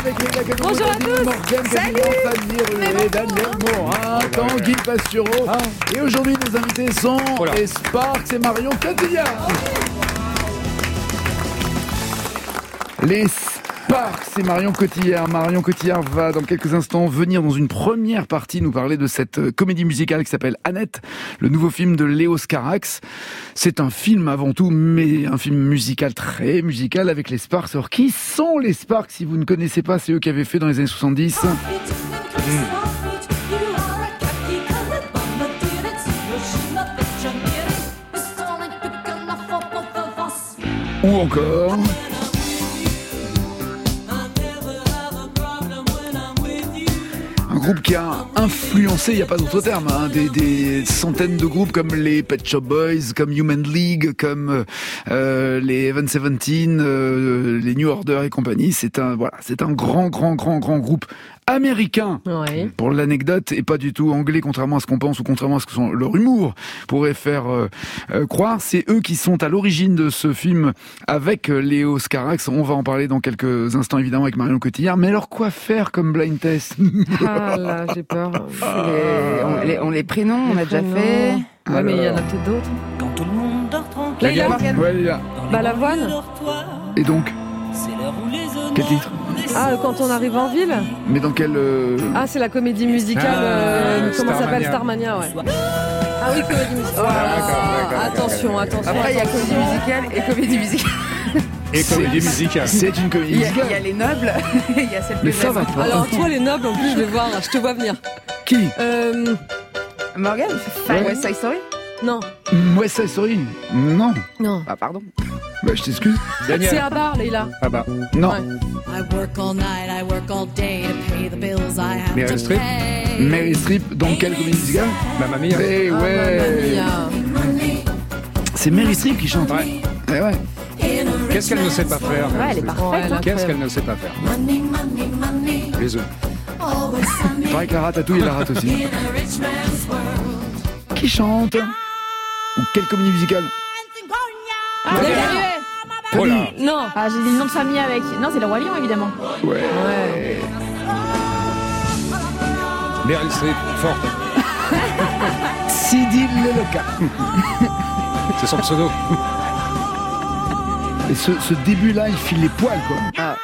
avec Leïla Kano, Bonjour à tous. Morgane Fanny et Daniel Morin, Tanguy Pastureau. Et aujourd'hui, nos invités sont les Sparks et Marion Cotillard. Les Sparks et Marion Cotillard. Marion Cotillard va dans quelques instants venir dans une première partie nous parler de cette comédie musicale qui s'appelle Annette, le nouveau film de Léos Carax. C'est un film avant tout, mais un film musical, très musical avec les Sparks. Alors qui sont les Sparks? Si vous ne connaissez pas, c'est eux qui avaient fait dans les années 70. Ou encore... un groupe qui a influencé, il n'y a pas d'autre terme, des centaines de groupes comme les Pet Shop Boys, comme Human League, comme les Evan Seventeen, les New Order et compagnie. C'est un grand groupe américain, oui. Pour l'anecdote, et pas du tout anglais, contrairement à ce qu'on pense ou contrairement à ce que leur humour pourrait faire croire. C'est eux qui sont à l'origine de ce film avec Léos Carax. On va en parler dans quelques instants, évidemment, avec Marion Cotillard. Mais alors, quoi faire comme blind test? Ah là, j'ai peur. On les prénoms, on a déjà fait. Ouais, mais il y en a peut-être d'autres. Quand tout le monde dort tranquille. Leïla. Balavoine. Et donc, quel titre? Ah, quand on arrive en ville. Mais dans quel... Ah, c'est la comédie musicale, comment ça s'appelle? Starmania, ouais. Ah oui, comédie musicale. Attention. Après, il y a comédie musicale et comédie musicale. Et comédie musicale. C'est une comédie musicale. Il y a les nobles, il y a celle mais ça va pas. Alors, toi, les nobles, en plus, je te vois venir. Qui? Morgane? West Side Story? Non. West Side Story? Non. Ah, pardon. Bah, je t'excuse. Daniel. C'est à Bar, Leïla. Ah bah. Non. Ouais. Meryl Streep. Meryl Streep, dans quelle comédie musicale? Mamma Mia. Eh ouais. C'est Meryl Streep qui chante. Ouais. Eh ouais. Qu'est-ce qu'elle ne sait pas faire? Ouais, elle est parfaite. Qu'est-ce qu'elle ne sait pas faire? Les œufs. Pareil que la ratatouille, elle la rate aussi. Qui chante? Ou quelle comédie musicale? Oh là. Non. Ah, j'ai dit le nom de famille avec. Non, c'est le Roi Lion, évidemment. Ouais. Meryl Streep, forte. Sidi Leloka. C'est son pseudo. Et ce début-là, il file les poils, quoi. Ah.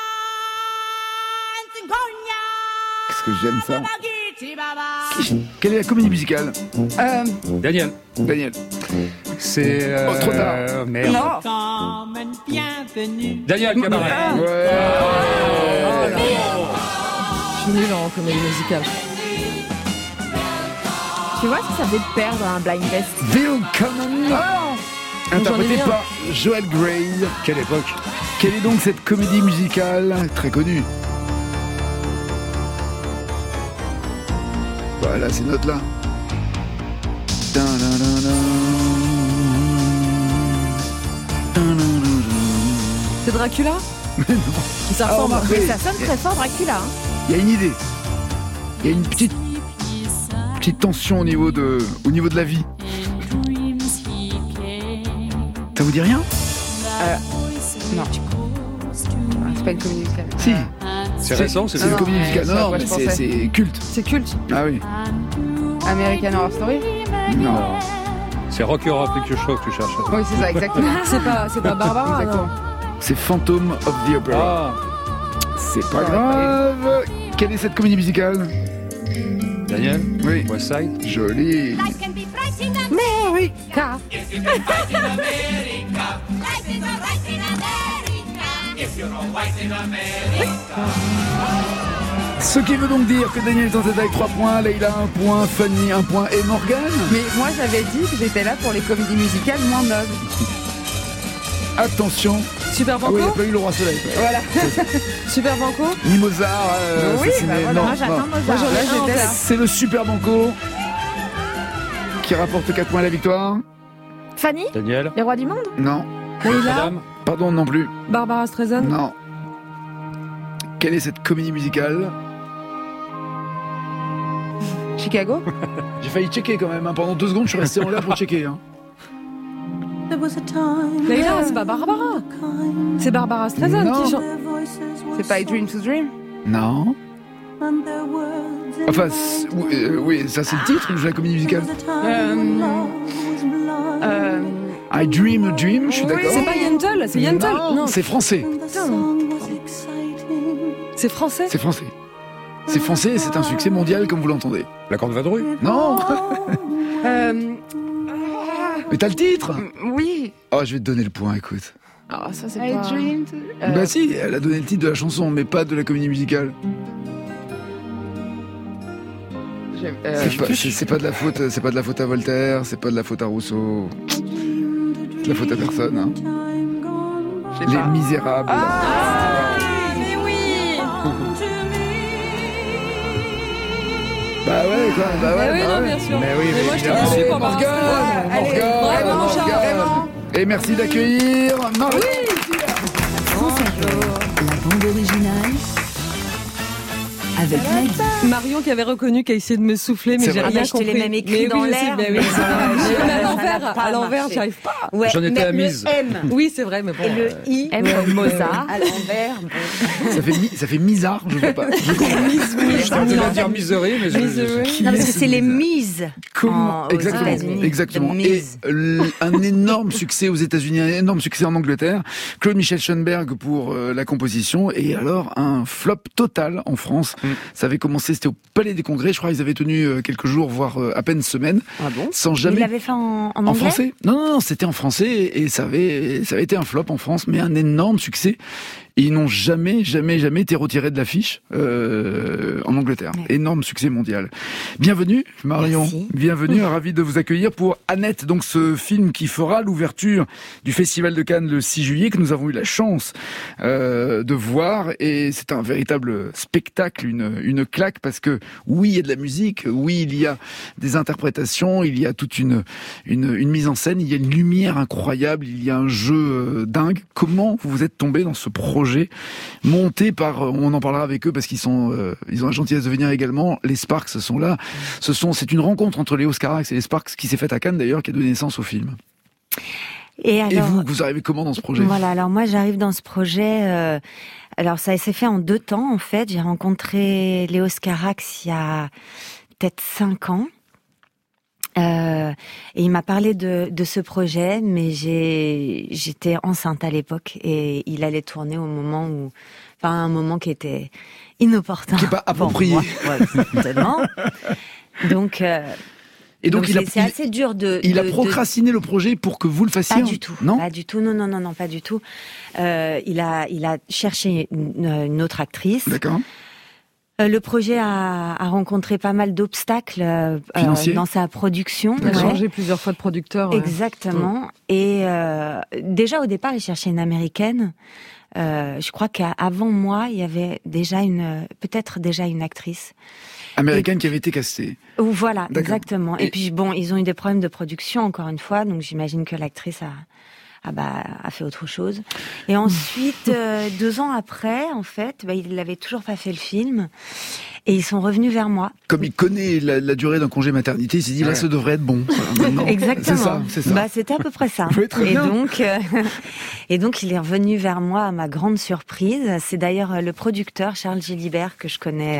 Qu'est-ce que j'aime ça. Quelle est la comédie musicale? Daniel. C'est... trop tard. Merde. Non. Daniel Cabaret. Ouais. Je suis nulle en comédie musicale. Tu vois si ça fait perdre un blind test? Willkommen. Interprété par Joel Grey. Quelle époque. Quelle est donc cette comédie musicale très connue? Voilà ces notes-là. C'est Dracula? Mais non. Ça ressemble. Ça sonne très fort, Dracula. Il y a une idée. Il y a une petite tension au niveau de la vie. Ça vous dit rien? Non. C'est pas une comédie musicale. Si. C'est récent, C'est une comédie musicale. Non, mais c'est culte. C'est culte. Ah oui. American Horror Story? Non. C'est Rocky Horror Picture Show que tu cherches. Oui, c'est ça, exactement. C'est pas Barbara, non. C'est Phantom of the Opera. C'est pas grave. Quelle est cette comédie musicale? Daniel. Oui. West Side. Joli. America. Ce qui veut donc dire que Daniel est en tête avec 3 points, Leïla 1 point, Fanny 1 point et Morgane. Mais moi, j'avais dit que j'étais là pour les comédies musicales moins nobles. Attention. Super Ah Banco. oui, il n'y a pas eu le Roi Soleil. Voilà. Super Banco. Ni Mozart. Oui, assassiné. voilà. Non, Moi, j'attends non. Mozart. Là, j'étais là. C'est le Super Banco qui rapporte 4 points à la victoire. Fanny? Daniel. Les rois du monde? Non. Leïla. Notre-Dame. Pardon, non plus. Barbara Streisand. Non. Quelle est cette comédie musicale? Chicago? J'ai failli checker quand même. Pendant 2 secondes, je suis resté en l'air pour checker. Leïla, c'est pas Barbara. C'est Barbara Streisand Non. qui chante. C'est pas I Dream to Dream? Non. Enfin, oui, ça c'est le titre de la comédie musicale. I Dream a Dream, je suis d'accord. C'est pas Yentl, c'est Yentl. Non, c'est français. C'est français. C'est français. C'est français et c'est un succès mondial comme vous l'entendez. La Corne Vadrouille. Non. Mais t'as le titre. Oui. Oh, je vais te donner le point, écoute. Ah, ça c'est I pas... Dream to... Bah si, elle a donné le titre de la chanson, mais pas de la comédie musicale. C'est pas de la faute, c'est pas de la faute à Voltaire, c'est pas de la faute à Rousseau. C'est de la faute à personne, hein. Les Misérables. mais oui. Bah ouais, quoi, bah ouais. Mais oui, bah non, ouais. bien sûr. Mais oui, moi, je t'ai évidemment. reçu pendant Morgane, Allez, bravo, Morgane. Charles. Et merci d'accueillir Marie. La bande originale avec Nagui. Marion qui avait reconnu qu'elle essayait de me souffler, mais C'est j'ai vrai. rien Je te compris. l'ai même écrit Mais dans oui, je sais, l'air. mais oui, c'est vrai. Ça Mais à n'a l'envers, pas j'y marché. arrive pas. Ouais, J'en étais mais à mise. Le M Oui, c'est vrai, mais bon. et le I M comme Mozart. à l'envers. Bon. Ça fait misard, je vois pas. Je tentais à dire misery, mais je... Misery. Non, parce que c'est les mises. Comment aux Exactement, États-Unis. exactement. The Et Miz. un énorme succès aux États-Unis, un énorme succès en Angleterre. Claude Michel Schoenberg pour la composition, et alors un flop total en France. Ça avait commencé, c'était au Palais des Congrès. Je crois qu'ils avaient tenu quelques jours, voire à peine semaine, Ah bon sans Il jamais. l'avait fait en anglais. En français? Non, c'était en français et ça avait été un flop en France, mais un énorme succès. Et ils n'ont jamais été retirés de l'affiche en Angleterre. Ouais. Énorme succès mondial. Bienvenue Marion, Merci. bienvenue, ravi de vous accueillir pour Annette, donc ce film qui fera l'ouverture du Festival de Cannes le 6 juillet, que nous avons eu la chance de voir, et c'est un véritable spectacle, une claque, parce que oui, il y a de la musique, oui, il y a des interprétations, il y a toute une mise en scène, il y a une lumière incroyable, il y a un jeu dingue. Comment vous êtes tombé dans ce projet monté par, on en parlera avec eux parce qu'ils ont la gentillesse de venir également, les Sparks sont là. C'est une rencontre entre Léos Carax et les Sparks qui s'est faite à Cannes d'ailleurs, qui a donné naissance au film. Et alors, vous arrivez comment dans ce projet? Voilà, alors moi j'arrive dans ce projet. Alors ça s'est fait en 2 temps en fait. J'ai rencontré Léos Carax il y a peut-être 5 ans. Et il m'a parlé de ce projet, mais j'étais enceinte à l'époque et il allait tourner au moment où, enfin, un moment qui était inopportun. Qui est pas approprié. Certainement. Donc, Et donc c'est assez dur il a procrastiné le projet pour que vous le fassiez. Pas du tout. Non. Pas du tout. Non, pas du tout. Il a cherché une autre actrice. D'accord. Le projet a rencontré pas mal d'obstacles dans sa production. Il a Ouais. changé plusieurs fois de producteur. Ouais. Exactement. Et déjà au départ, il cherchait une américaine. Je crois qu'avant moi, il y avait déjà peut-être une actrice. Américaine qui avait été castée. Ou voilà, D'accord. exactement. Et- Et puis bon, ils ont eu des problèmes de production encore une fois, donc j'imagine que l'actrice a fait autre chose. Et ensuite, 2 ans après, en fait, il n'avait toujours pas fait le film. Et ils sont revenus vers moi. Comme il connaît la durée d'un congé maternité, il s'est dit là, ça devrait être bon. Voilà, maintenant. Exactement. C'est ça. C'était à peu près ça. Oui, très bien. Et donc, il est revenu vers moi à ma grande surprise. C'est d'ailleurs le producteur, Charles Gilibert, que je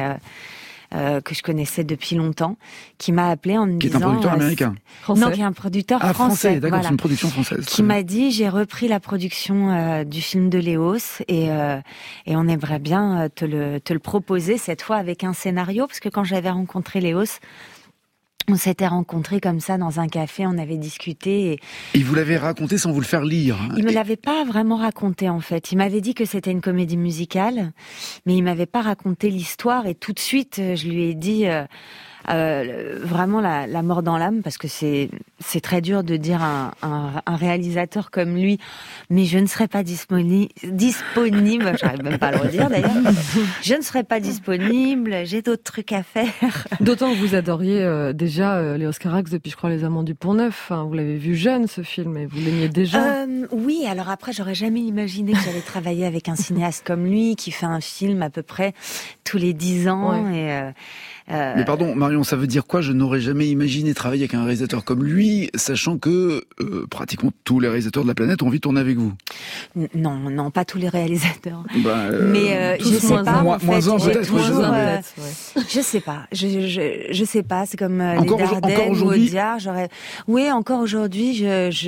connaissais depuis longtemps, qui m'a appelé en me Qui est un disant... producteur américain. Français. Non, qui est un producteur Ah, français, d'accord, voilà. c'est une production française. Qui m'a dit, j'ai repris la production du film de Léos et on aimerait bien te le proposer cette fois avec un scénario, parce que quand j'avais rencontré Léos, on s'était rencontrés comme ça dans un café, on avait discuté. Et il vous l'avait raconté sans vous le faire lire. il me l'avait pas vraiment raconté en fait. Il m'avait dit que c'était une comédie musicale, mais il m'avait pas raconté l'histoire. Et tout de suite, je lui ai dit vraiment la mort dans l'âme, parce que c'est très dur de dire à un réalisateur comme lui, mais je ne serai pas disponible. J'arrive même pas à le redire d'ailleurs. Je ne serai pas disponible. J'ai d'autres trucs à faire. D'autant que vous adoriez déjà Léos Carax depuis, je crois, Les Amants du Pont-Neuf. Enfin, vous l'avez vu jeune, ce film, et vous l'aimiez déjà. Oui, alors après, j'aurais jamais imaginé que j'allais travailler avec un cinéaste comme lui, qui fait un film à peu près tous les 10 ans. Ouais. Et, Mais pardon, Marion, Marion, ça veut dire quoi? Je n'aurais jamais imaginé travailler avec un réalisateur comme lui, sachant que pratiquement tous les réalisateurs de la planète ont envie de tourner avec vous. Non, pas tous les réalisateurs. Mais je sais pas. Moins un peut-être. Je sais pas. Je sais pas. C'est comme les encore aujourd'hui. Oui, encore aujourd'hui,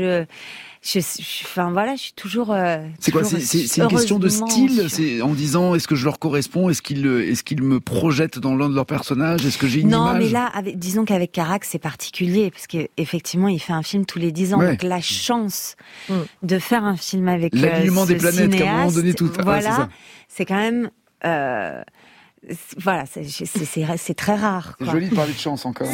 enfin voilà, je suis toujours. C'est quoi? C'est une question de style. C'est en disant, est-ce que je leur corresponds? Est-ce qu'ils me projettent dans l'un de leurs personnages? Est-ce que j'ai une image? Non, mais là, disons qu'avec Carax, c'est particulier parce qu'effectivement, il fait un film tous les 10 ans. Ouais. Donc la chance de faire un film avec l'alignement des planètes, cinéaste, qu'à un moment donné tout. Voilà, c'est quand même. Voilà, c'est très rare. C'est joli de parler de chance encore.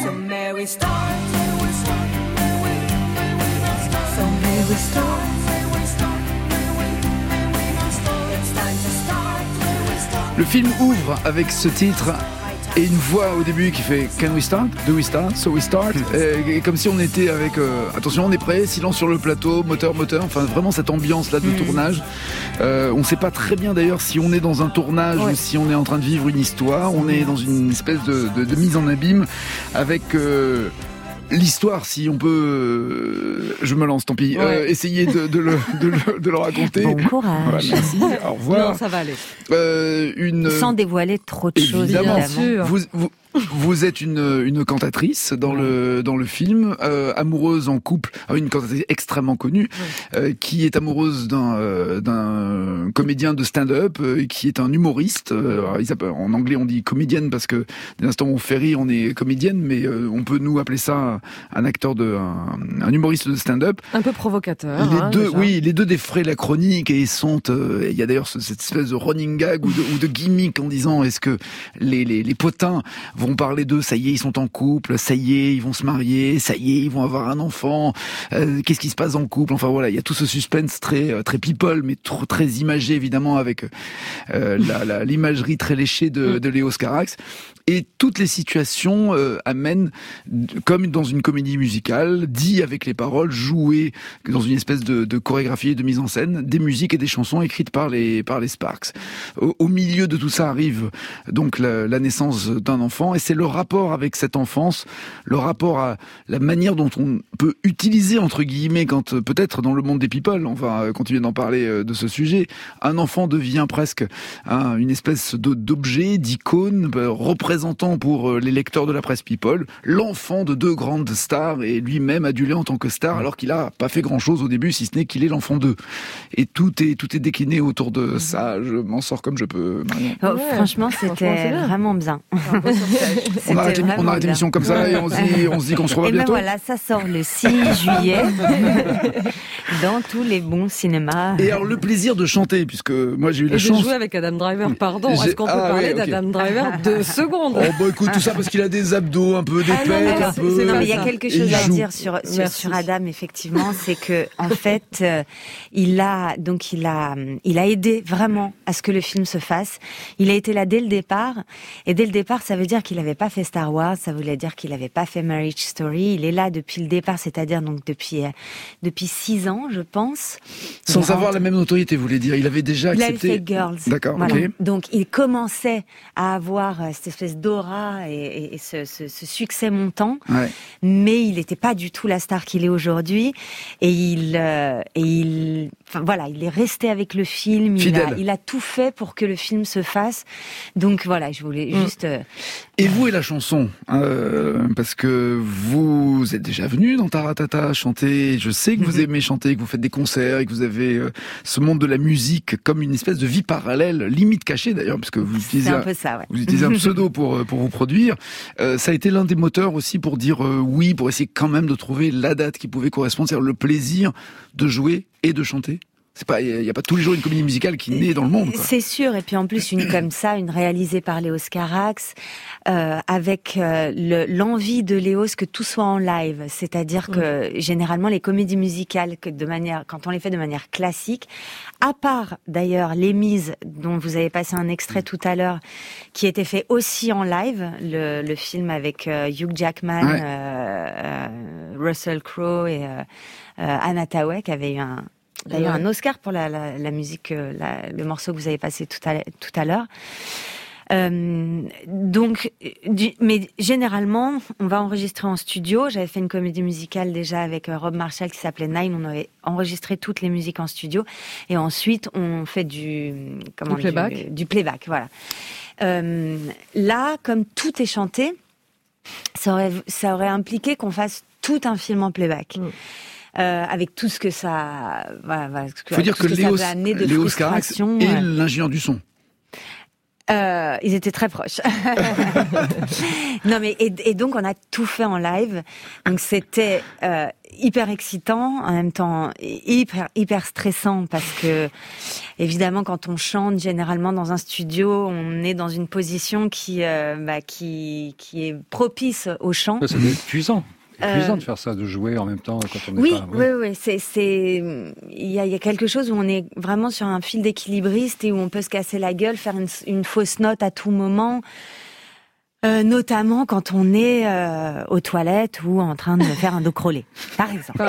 Le film ouvre avec ce titre et une voix au début qui fait Can we start? Do we start? So we start? Et comme si on était avec attention, on est prêt, silence sur le plateau, moteur, enfin vraiment cette ambiance là de tournage. On ne sait pas très bien d'ailleurs si on est dans un tournage ou si on est en train de vivre une histoire. On est dans une espèce de mise en abîme avec l'histoire, si on peut, je me lance, tant pis. Essayer de le raconter. Bon courage. Voilà, merci. Au revoir. Non, ça va aller. Sans dévoiler trop de choses. Évidemment. Bien sûr. Vous êtes une cantatrice dans le film, amoureuse en couple, une cantatrice extrêmement connue, qui est amoureuse d'un comédien de stand-up, qui est un humoriste. En anglais, on dit comédienne parce que dès l'instant où on fait rire, on est comédienne, mais on peut nous appeler ça un acteur un humoriste de stand-up. Un peu provocateur. Les deux défraient la chronique et sont. Il y a d'ailleurs cette espèce de running gag ou de gimmick en disant est-ce que les potins vont parler d'eux, ça y est, ils sont en couple, ça y est, ils vont se marier, ça y est, ils vont avoir un enfant, qu'est-ce qui se passe en couple, enfin voilà, il y a tout ce suspense très people, mais très imagé évidemment avec l'imagerie très léchée de Léos Carax. Et toutes les situations amènent, comme dans une comédie musicale, dit avec les paroles, jouées dans une espèce de chorégraphie et de mise en scène, des musiques et des chansons écrites par les Sparks. Au milieu de tout ça arrive donc la naissance d'un enfant, et c'est le rapport avec cette enfance, le rapport à la manière dont on peut utiliser, entre guillemets, quand peut-être dans le monde des people, on va continuer d'en parler de ce sujet, un enfant devient presque une espèce d'objet, d'icône, représentant pour les lecteurs de la presse people, l'enfant de deux grandes stars, et lui-même adulé en tant que star, alors qu'il a pas fait grand-chose au début, si ce n'est qu'il est l'enfant d'eux. Et tout est décliné autour de ça. Je m'en sors comme je peux, Marion. Franchement, c'était vraiment bien. On arrête l'émission comme ça et on se dit qu'on se revoit bientôt. Et ben voilà, ça sort le 6 juillet dans tous les bons cinémas. Et alors le plaisir de chanter, puisque moi j'ai eu la chance. De jouer avec Adam Driver, pardon. Est-ce qu'on peut parler d'Adam Driver 2 secondes? Écoute, tout ça parce qu'il a des abdos, un peu des pecs, un peu. Non, mais il y a quelque chose à dire sur Adam, effectivement, c'est que en fait, il a aidé vraiment à ce que le film se fasse. Il a été là dès le départ, et dès le départ, ça veut dire qu'il n'avait pas fait Star Wars, ça voulait dire qu'il n'avait pas fait Marriage Story. Il est là depuis le départ, c'est-à-dire donc depuis 6 ans, je pense. Sans avoir la même notoriété, vous voulez dire. Il avait déjà accepté. Il avait fait Girls. D'accord. Voilà. Okay. Donc il commençait à avoir cette espèce d'aura et ce succès montant, mais il n'était pas du tout la star qu'il est aujourd'hui. Et il est resté avec le film. Il a tout fait pour que le film se fasse. Donc voilà, je voulais juste. Et vous et la chanson, parce que vous êtes déjà venu dans Taratata chanter. Je sais que vous aimez chanter, que vous faites des concerts et que vous avez ce monde de la musique comme une espèce de vie parallèle, limite cachée d'ailleurs, parce que vous utilisez un pseudo pour vous produire. Ça a été l'un des moteurs aussi pour dire oui, pour essayer quand même de trouver la date qui pouvait correspondre, c'est-à-dire le plaisir de jouer et de chanter. Il n'y a pas tous les jours une comédie musicale qui naît dans le monde, quoi. C'est sûr, et puis en plus une comme ça, une réalisée par Léos Carax, avec l'envie de Léos que tout soit en live. C'est-à-dire que généralement les comédies musicales, quand on les fait de manière classique, à part d'ailleurs Les Mises, dont vous avez passé un extrait tout à l'heure, qui était fait aussi en live, le film avec Hugh Jackman, Russell Crowe et Anne Hathaway, qui avait eu un Oscar pour la musique, le morceau que vous avez passé tout à l'heure. Donc, mais généralement, on va enregistrer en studio. J'avais fait une comédie musicale déjà avec Rob Marshall qui s'appelait Nine. On avait enregistré toutes les musiques en studio. Et ensuite, on fait du playback, voilà. Là, comme tout est chanté, ça aurait impliqué qu'on fasse tout un film en playback. Avec tout ce que ça, faut dire que Léo Scarax est l'ingénieur du son. Ils étaient très proches. Non mais et donc on a tout fait en live. Donc c'était hyper excitant, en même temps hyper stressant parce que évidemment quand on chante généralement dans un studio, on est dans une position qui est propice au chant. Ça doit être épuisant. Épuisant de faire ça, de jouer en même temps quand on n'est pas... Oui, il y a quelque chose où on est vraiment sur un fil d'équilibriste et où on peut se casser la gueule, faire une fausse note à tout moment, notamment quand on est aux toilettes ou en train de faire un dos crawlé, par exemple.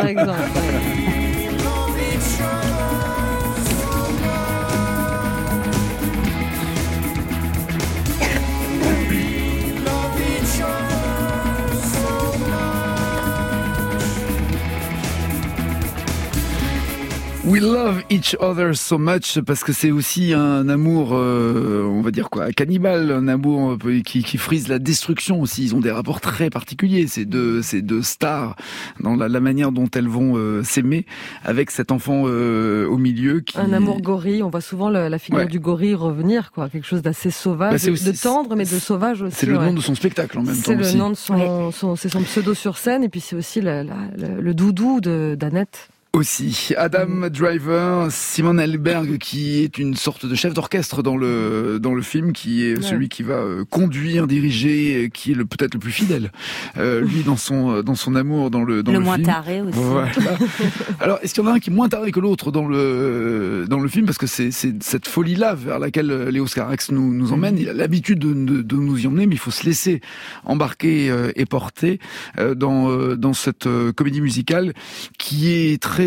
We love each other so much parce que c'est aussi un amour, on va dire quoi, cannibale, un amour qui frise la destruction aussi. Ils ont des rapports très particuliers, ces deux stars, dans la manière dont elles vont s'aimer avec cet enfant au milieu. Un amour gorille, on voit souvent la figure du gorille revenir, quoi, quelque chose d'assez sauvage, de tendre mais de sauvage aussi. C'est le nom de son spectacle en même temps. C'est le nom de c'est son pseudo sur scène et puis c'est aussi le doudou d'Annette. Aussi, Adam Driver, Simon Helberg, qui est une sorte de chef d'orchestre dans le film, qui est celui qui va conduire, diriger, qui est peut-être le plus fidèle, lui dans son amour dans le moins film. Taré aussi. Voilà. Alors, est-ce qu'il y en a un qui est moins taré que l'autre dans le film, parce que c'est cette folie-là vers laquelle Léo Scarax nous emmène. Il a l'habitude de nous y emmener, mais il faut se laisser embarquer et porter dans cette comédie musicale qui est très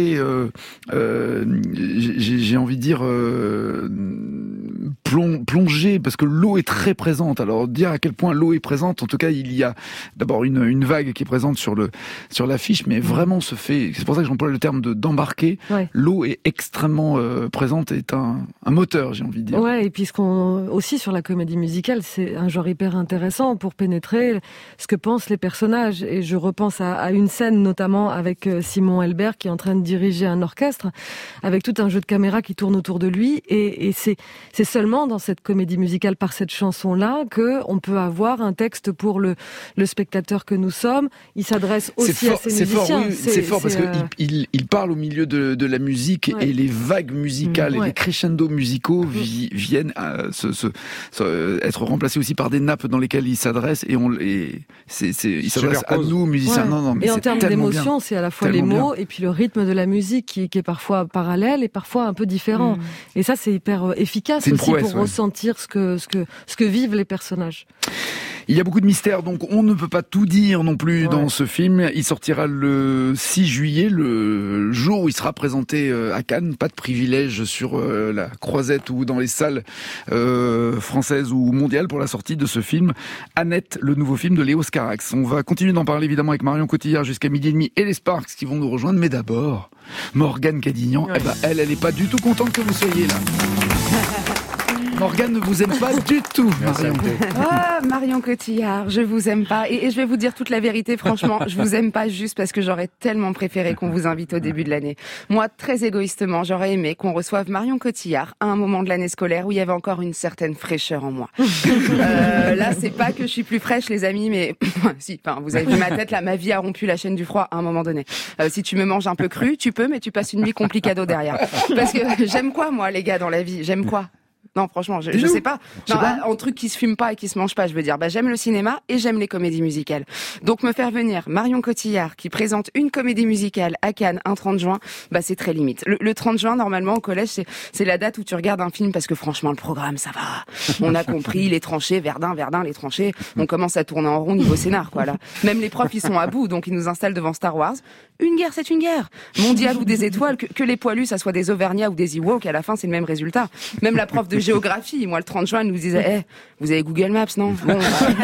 j'ai envie de dire plongée, parce que l'eau est très présente. Alors dire à quel point l'eau est présente, en tout cas il y a d'abord une vague qui est présente sur l'affiche, mais vraiment c'est pour ça que j'emploie le terme d'embarquer. L'eau est extrêmement présente, est un moteur, j'ai envie de dire. Ouais, et puis aussi sur la comédie musicale, c'est un genre hyper intéressant pour pénétrer ce que pensent les personnages. Et je repense à une scène notamment avec Simon Helberg qui est en train de diriger un orchestre avec tout un jeu de caméra qui tourne autour de lui et c'est seulement dans cette comédie musicale par cette chanson-là que on peut avoir un texte pour le spectateur que nous sommes. Il s'adresse aussi à ses musiciens. C'est fort parce que il parle au milieu de la musique et les vagues musicales et les crescendos musicaux viennent à être remplacés aussi par des nappes dans lesquelles il s'adresse il s'adresse à nous musiciens. Non, mais et en termes d'émotion, bien. c'est à la fois les mots et puis le rythme de la musique qui est parfois parallèle et parfois un peu différent. Et ça, c'est hyper efficace aussi pour ressentir ce que vivent les personnages. Il y a beaucoup de mystères, donc on ne peut pas tout dire non plus dans ce film. Il sortira le 6 juillet, le jour où il sera présenté à Cannes. Pas de privilège sur la croisette ou dans les salles françaises ou mondiales pour la sortie de ce film. Annette, le nouveau film de Léo Scarax. On va continuer d'en parler évidemment avec Marion Cotillard jusqu'à 12h30 et les Sparks qui vont nous rejoindre. Mais d'abord, Morgane Cadignan, elle est pas du tout contente que vous soyez là. Morgane ne vous aime pas du tout, Marion. Marion Cotillard, je vous aime pas. Et je vais vous dire toute la vérité, franchement, je vous aime pas juste parce que j'aurais tellement préféré qu'on vous invite au début de l'année. Moi, très égoïstement, j'aurais aimé qu'on reçoive Marion Cotillard à un moment de l'année scolaire où il y avait encore une certaine fraîcheur en moi. Là, c'est pas que je suis plus fraîche, les amis, mais si, enfin, vous avez vu ma tête, là, ma vie a rompu la chaîne du froid à un moment donné. Si tu me manges un peu cru, tu peux, mais tu passes une nuit complicado derrière. Parce que j'aime quoi, moi, les gars, dans la vie? J'aime quoi? Non, franchement, je sais pas. Non, un truc qui se fume pas et qui se mange pas, je veux dire. J'aime le cinéma et j'aime les comédies musicales. Donc, me faire venir Marion Cotillard qui présente une comédie musicale à Cannes un 30 juin, c'est très limite. Le 30 juin, normalement, au collège, c'est la date où tu regardes un film parce que franchement, le programme, ça va. On a compris, les tranchées, Verdun, les tranchées. On commence à tourner en rond niveau scénar, quoi, là. Même les profs, ils sont à bout, donc ils nous installent devant Star Wars. Une guerre, c'est une guerre. Mondiale ou des étoiles, que les poilus, ça soit des Auvergnats ou des Ewoks, à la fin, c'est le même résultat. Même la prof de géographie, moi, le 30 juin, elle nous disait, vous avez Google Maps, non? Bon,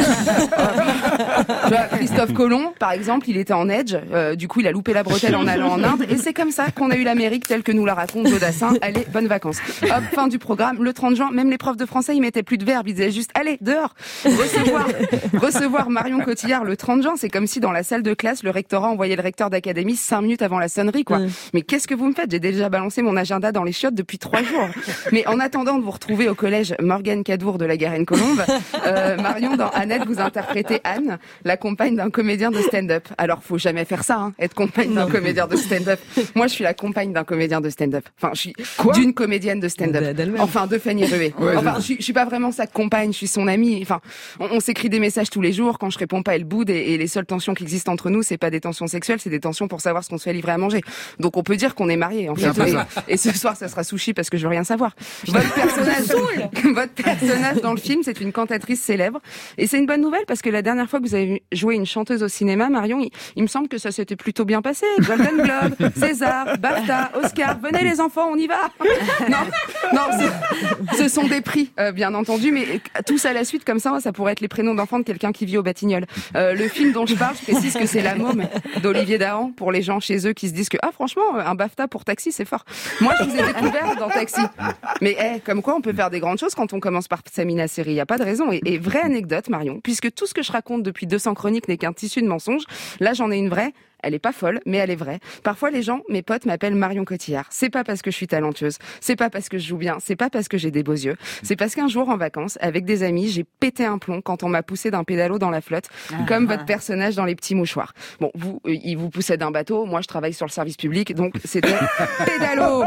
tu vois, Christophe Colomb, par exemple, il était en Edge, du coup, il a loupé la bretelle en allant en Inde, et c'est comme ça qu'on a eu l'Amérique telle que nous la raconte Jodassin. Allez, bonnes vacances. Hop, fin du programme. Le 30 juin, même les profs de français, ils mettaient plus de verbes, ils disaient juste, allez, dehors. Recevoir Marion Cotillard le 30 juin, c'est comme si dans la salle de classe, le rectorat envoyait le recteur d'académie 5 minutes avant la sonnerie, quoi. Mais qu'est-ce que vous me faites? J'ai déjà balancé mon agenda dans les chiottes depuis 3 jours. Mais en attendant de vous retrouver au collège Morgane Cadour de la Garenne-Colombe, Marion, dans Annette, vous interprétez Anne, la compagne d'un comédien de stand-up. Alors, faut jamais faire ça, hein, être compagne d'un comédien de stand-up. Moi, je suis la compagne d'un comédien de stand-up. Enfin, je suis d'une comédienne de stand-up. Enfin, de Fanny Rué. Ouais, enfin, je suis pas vraiment sa compagne, je suis son amie. Enfin, on s'écrit des messages tous les jours. Quand je réponds pas, elle boude. Et les seules tensions qui existent entre nous, c'est pas des tensions sexuelles, c'est des tensions pour savoir ce qu'on se fait livrer à manger. Donc, on peut dire qu'on est mariés, en fait. Et ce soir, ça sera sushi parce que je veux rien savoir. Votre personnage dans le film, c'est une cantatrice célèbre. Et c'est une bonne nouvelle parce que la dernière fois que vous avez joué une chanteuse au cinéma, Marion, il me semble que ça s'était plutôt bien passé. Golden Globe, César, BAFTA, Oscar. Venez les enfants, on y va. Non, ce sont des prix, bien entendu, mais tous à la suite comme ça pourrait être les prénoms d'enfants de quelqu'un qui vit au Batignolles. Le film dont je parle, je précise que c'est La Môme d'Olivier Dahan pour les gens chez eux qui se disent que franchement, un BAFTA pour Taxi, c'est fort. Moi, je vous ai découvert dans Taxi. Mais comme quoi on peut faire des grandes choses quand on commence par Samina Seri, il y a pas de raison. Et vraie anecdote, Marion, puisque tout ce que je raconte depuis 200 chroniques n'est qu'un tissu de mensonges, là j'en ai une vraie. Elle est pas folle, mais elle est vraie. Parfois, les gens, mes potes, m'appellent Marion Cotillard. C'est pas parce que je suis talentueuse. C'est pas parce que je joue bien. C'est pas parce que j'ai des beaux yeux. C'est parce qu'un jour, en vacances, avec des amis, j'ai pété un plomb quand on m'a poussé d'un pédalo dans la flotte, comme votre personnage dans Les Petits Mouchoirs. Bon, il vous poussait d'un bateau. Moi, je travaille sur le service public, donc c'était pédalo.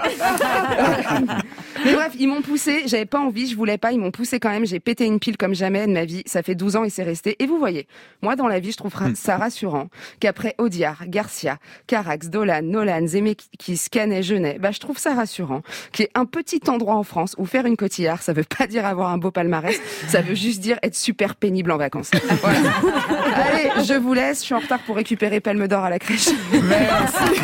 Mais bref, ils m'ont poussé. J'avais pas envie, je voulais pas. Ils m'ont poussé quand même. J'ai pété une pile comme jamais de ma vie. Ça fait 12 ans et c'est resté. Et vous voyez, moi, dans la vie, je trouve ça rassurant qu'après Audiard, Garcia, Carax, Dolan, Nolan, Zemeckis, Canet, Genet, je trouve ça rassurant qu'il y ait un petit endroit en France où faire une Cotillard, ça veut pas dire avoir un beau palmarès, ça veut juste dire être super pénible en vacances. Voilà. Allez, je vous laisse, je suis en retard pour récupérer Palme d'Or à la crèche. Merci.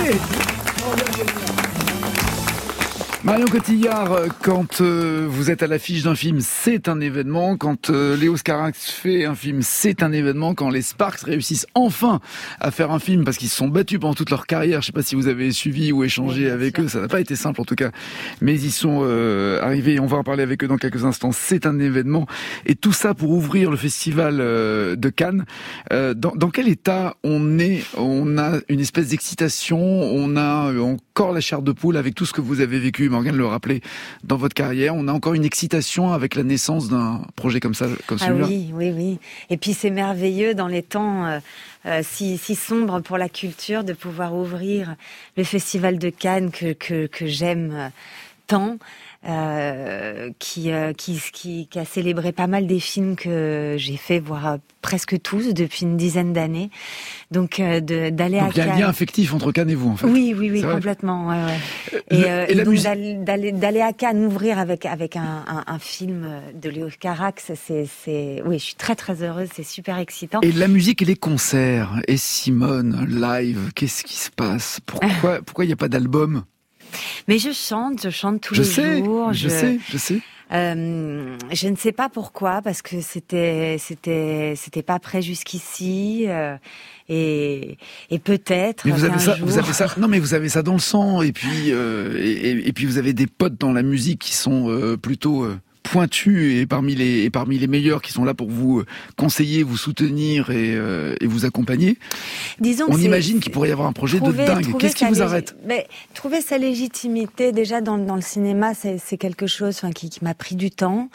Marion Cotillard, quand vous êtes à l'affiche d'un film, c'est un événement. Quand Léo Scarax fait un film, c'est un événement. Quand les Sparks réussissent enfin à faire un film, parce qu'ils se sont battus pendant toute leur carrière, je sais pas si vous avez suivi ou échangé avec eux, ça n'a pas été simple en tout cas, mais ils sont arrivés, on va en parler avec eux dans quelques instants. C'est un événement. Et tout ça pour ouvrir le festival de Cannes. Dans quel état on est? On a une espèce d'excitation, on a encore la chair de poule avec tout ce que vous avez vécu, Morgane le rappelait, dans votre carrière. On a encore une excitation avec la naissance d'un projet comme ça, comme celui-là. Oui. Et puis c'est merveilleux dans les temps si sombres pour la culture de pouvoir ouvrir le festival de Cannes que j'aime tant. Qui a célébré pas mal des films que j'ai fait, voire presque tous depuis une dizaine d'années. Donc d'aller à Cannes. Il y a un lien affectif entre Cannes et vous, en fait. Oui, complètement. Ouais. Et donc d'aller à Cannes ouvrir avec un film de Léo Carax, oui, je suis très très heureuse, c'est super excitant. Et la musique et les concerts, et Simone live, qu'est-ce qui se passe? Pourquoi il n'y a pas d'album? Mais je chante tous les jours. Je sais. Je ne sais pas pourquoi, parce que c'était pas prêt jusqu'ici, et peut-être. Mais vous avez ça, jour... vous avez ça. Non, mais vous avez ça dans le sang, et puis et puis vous avez des potes dans la musique qui sont plutôt pointus et parmi les meilleurs, qui sont là pour vous conseiller, vous soutenir et vous accompagner. Disons on imagine qu'il pourrait y avoir un projet de dingue. Qu'est-ce qui vous arrête? Mais trouver sa légitimité déjà dans le cinéma, c'est quelque chose qui m'a pris du temps.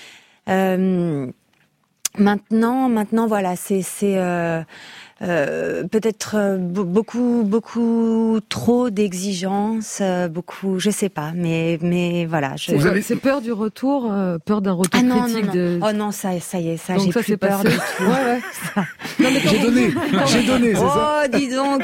Maintenant, voilà, c'est peut-être beaucoup trop d'exigences, je sais pas, mais voilà. C'est peur du retour, peur d'un retour critique. Oh non, ça y est, donc j'ai plus peur du tout. Ouais. Non, mais j'ai donné, c'est ça. Oh, dis donc.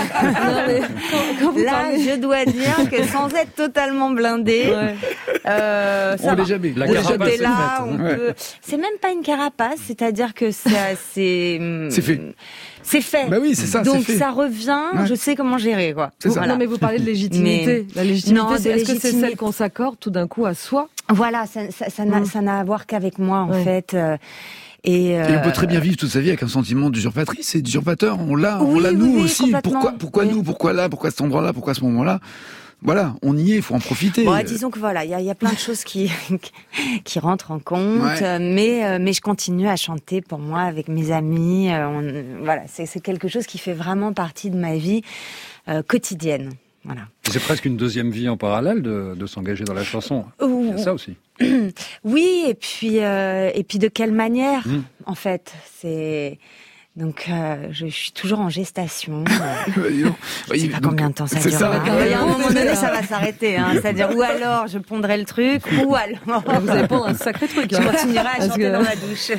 Là, je dois dire que sans être totalement blindé, ça on va. l'est jamais. La carapace, là, on peut. C'est même pas une carapace, c'est-à-dire que c'est fait. c'est fait. Bah oui, c'est ça. Donc c'est fait. ça revient, je sais comment gérer, quoi. C'est ça. Non, mais vous parlez de légitimité. La légitimité, Non, est-ce que c'est celle qu'on s'accorde tout d'un coup à soi? Voilà, ça n'a à voir qu'avec moi, en fait. Et on peut très bien vivre toute sa vie avec un sentiment d'usurpatrice et d'usurpateur. On l'a nous aussi. Pourquoi nous? Pourquoi là? Pourquoi cet endroit-là? Pourquoi à ce moment-là? Voilà, on y est, il faut en profiter. Bon, disons que voilà, il y a plein de choses qui rentrent en compte, mais je continue à chanter pour moi avec mes amis. Voilà, c'est quelque chose qui fait vraiment partie de ma vie quotidienne. Voilà. C'est presque une deuxième vie en parallèle de s'engager dans la chanson. Il y a ça aussi. Oui, et puis de quelle manière, en fait, c'est. Donc, je suis toujours en gestation. Je sais pas combien de temps ça dure. Il y a un moment donné, ça va s'arrêter. C'est-à-dire, ou alors, je pondrai le truc, ou alors... Vous allez pondre un sacré truc. Je continuerai à chanter dans la douche.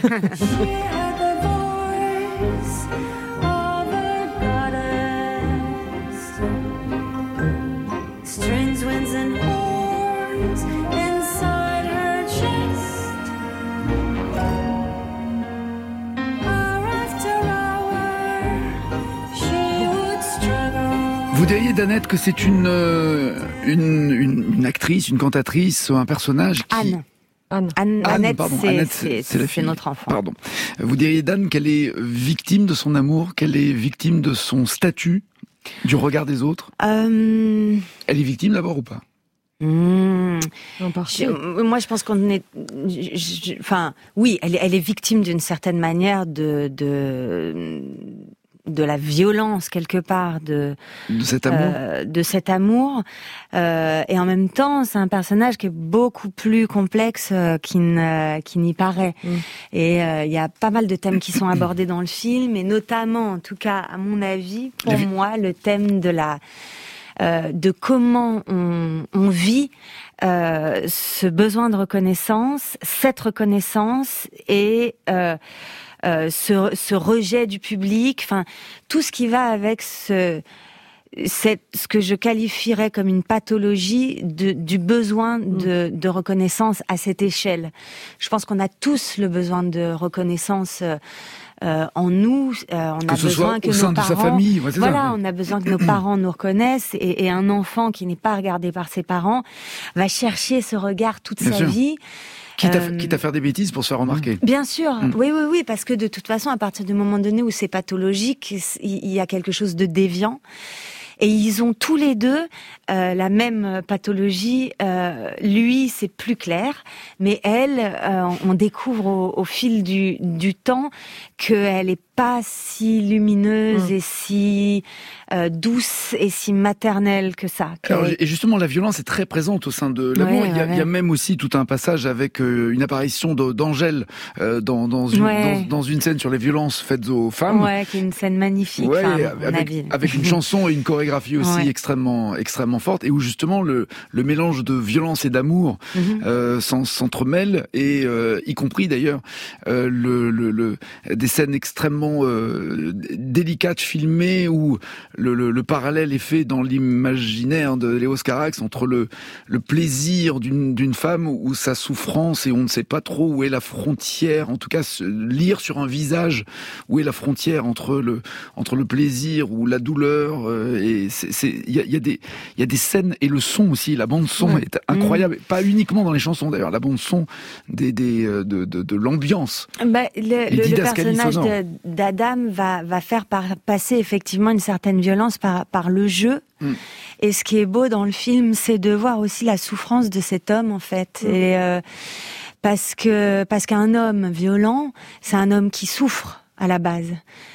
Strings, winds and horns inside her chest. Hour after hour, she would struggle. Vous diriez, Danette, que c'est une actrice, une cantatrice, un personnage qui... Annette, pardon, c'est notre enfant. Pardon. Vous diriez, Dan, qu'elle est victime de son amour, qu'elle est victime de son statut, du regard des autres. Elle est victime d'abord ou pas? Moi, je pense qu'on est. Enfin, oui, elle est victime d'une certaine manière de la violence quelque part de cet amour, et en même temps c'est un personnage qui est beaucoup plus complexe qu'il n'y paraît. Et il y a pas mal de thèmes qui sont abordés dans le film, et notamment, en tout cas à mon avis, pour moi, le thème de comment on vit ce besoin de reconnaissance, cette reconnaissance et ce rejet du public, enfin tout ce qui va avec ce que je qualifierais comme une pathologie du besoin de reconnaissance à cette échelle. Je pense qu'on a tous le besoin de reconnaissance en nous. On a besoin que nos parents, de sa famille, on a besoin que nos parents nous reconnaissent, et un enfant qui n'est pas regardé par ses parents va chercher ce regard toute sa vie. Quitte à faire des bêtises pour se faire remarquer. Bien sûr, oui, parce que de toute façon, à partir du moment donné où c'est pathologique, il y a quelque chose de déviant. Et ils ont tous les deux la même pathologie. Lui, c'est plus clair, mais elle, on découvre au fil du temps qu'elle est pas si lumineuse et si douce et si maternelle que ça. Alors, et justement, la violence est très présente au sein de l'amour. Il y a même aussi tout un passage avec une apparition d'Angèle dans une scène sur les violences faites aux femmes. Ouais, qui est une scène magnifique. Avec une chanson et une chorégraphie aussi extrêmement forte, et où justement le mélange de violence et d'amour s'entremêle, et y compris d'ailleurs des scènes extrêmement délicates filmées, où le parallèle est fait dans l'imaginaire de Léos Carax entre le plaisir d'une femme ou sa souffrance, et on ne sait pas trop où est la frontière, en tout cas lire sur un visage où est la frontière entre le plaisir ou la douleur, et il y a des scènes, et le son aussi, la bande son est incroyable, pas uniquement dans les chansons d'ailleurs, la bande son de l'ambiance. Le personnage d'Adam va faire passer effectivement une certaine violence par le jeu. Et ce qui est beau dans le film, c'est de voir aussi la souffrance de cet homme, en fait. Et parce qu'un homme violent, c'est un homme qui souffre à la base.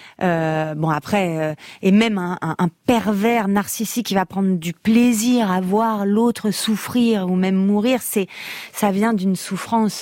Et même un pervers narcissique qui va prendre du plaisir à voir l'autre souffrir ou même mourir, ça vient d'une souffrance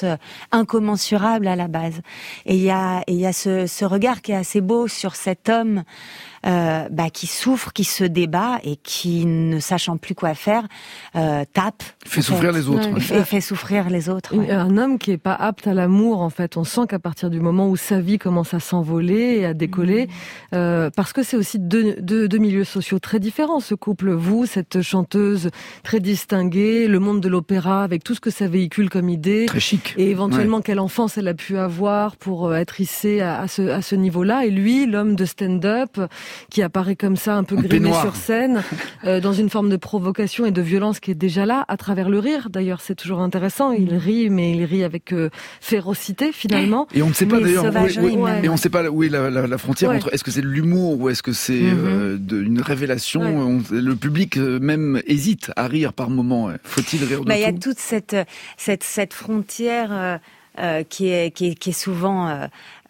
incommensurable à la base. Et il y a ce regard qui est assez beau sur cet homme qui souffre, qui se débat et qui, ne sachant plus quoi faire, tape. Fait souffrir les autres. Ouais. Fait souffrir les autres. Ouais. Un homme qui est pas apte à l'amour, en fait. On sent qu'à partir du moment où sa vie commence à s'envoler et à décoller, parce que c'est aussi deux milieux sociaux très différents. Ce couple, vous, cette chanteuse très distinguée, le monde de l'opéra avec tout ce que ça véhicule comme idée. Très chic. Et éventuellement, quelle enfance elle a pu avoir pour être hissée à ce niveau-là. Et lui, l'homme de stand-up, qui apparaît comme ça, un peu grimé sur scène, dans une forme de provocation et de violence qui est déjà là, à travers le rire. D'ailleurs, c'est toujours intéressant. Il rit, mais il rit avec férocité, finalement. Et on ne sait pas d'ailleurs et on ne sait pas où est la frontière entre est-ce que c'est de l'humour ou est-ce que c'est une révélation. Le public même hésite à rire par moment. Faut-il rire de tout ? Il y a toute cette frontière qui est souvent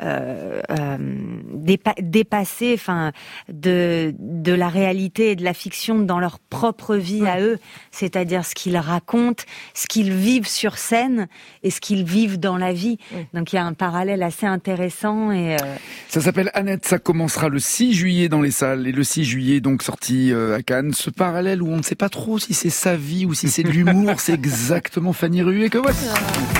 dépassée, enfin, de la réalité et de la fiction dans leur propre vie à eux, c'est-à-dire ce qu'ils racontent, ce qu'ils vivent sur scène et ce qu'ils vivent dans la vie. Donc il y a un parallèle assez intéressant. Et ça s'appelle Annette, ça commencera le 6 juillet dans les salles et le 6 juillet donc sorti à Cannes. Ce parallèle où on ne sait pas trop si c'est sa vie ou si c'est de l'humour, c'est exactement Fanny Rué que voici.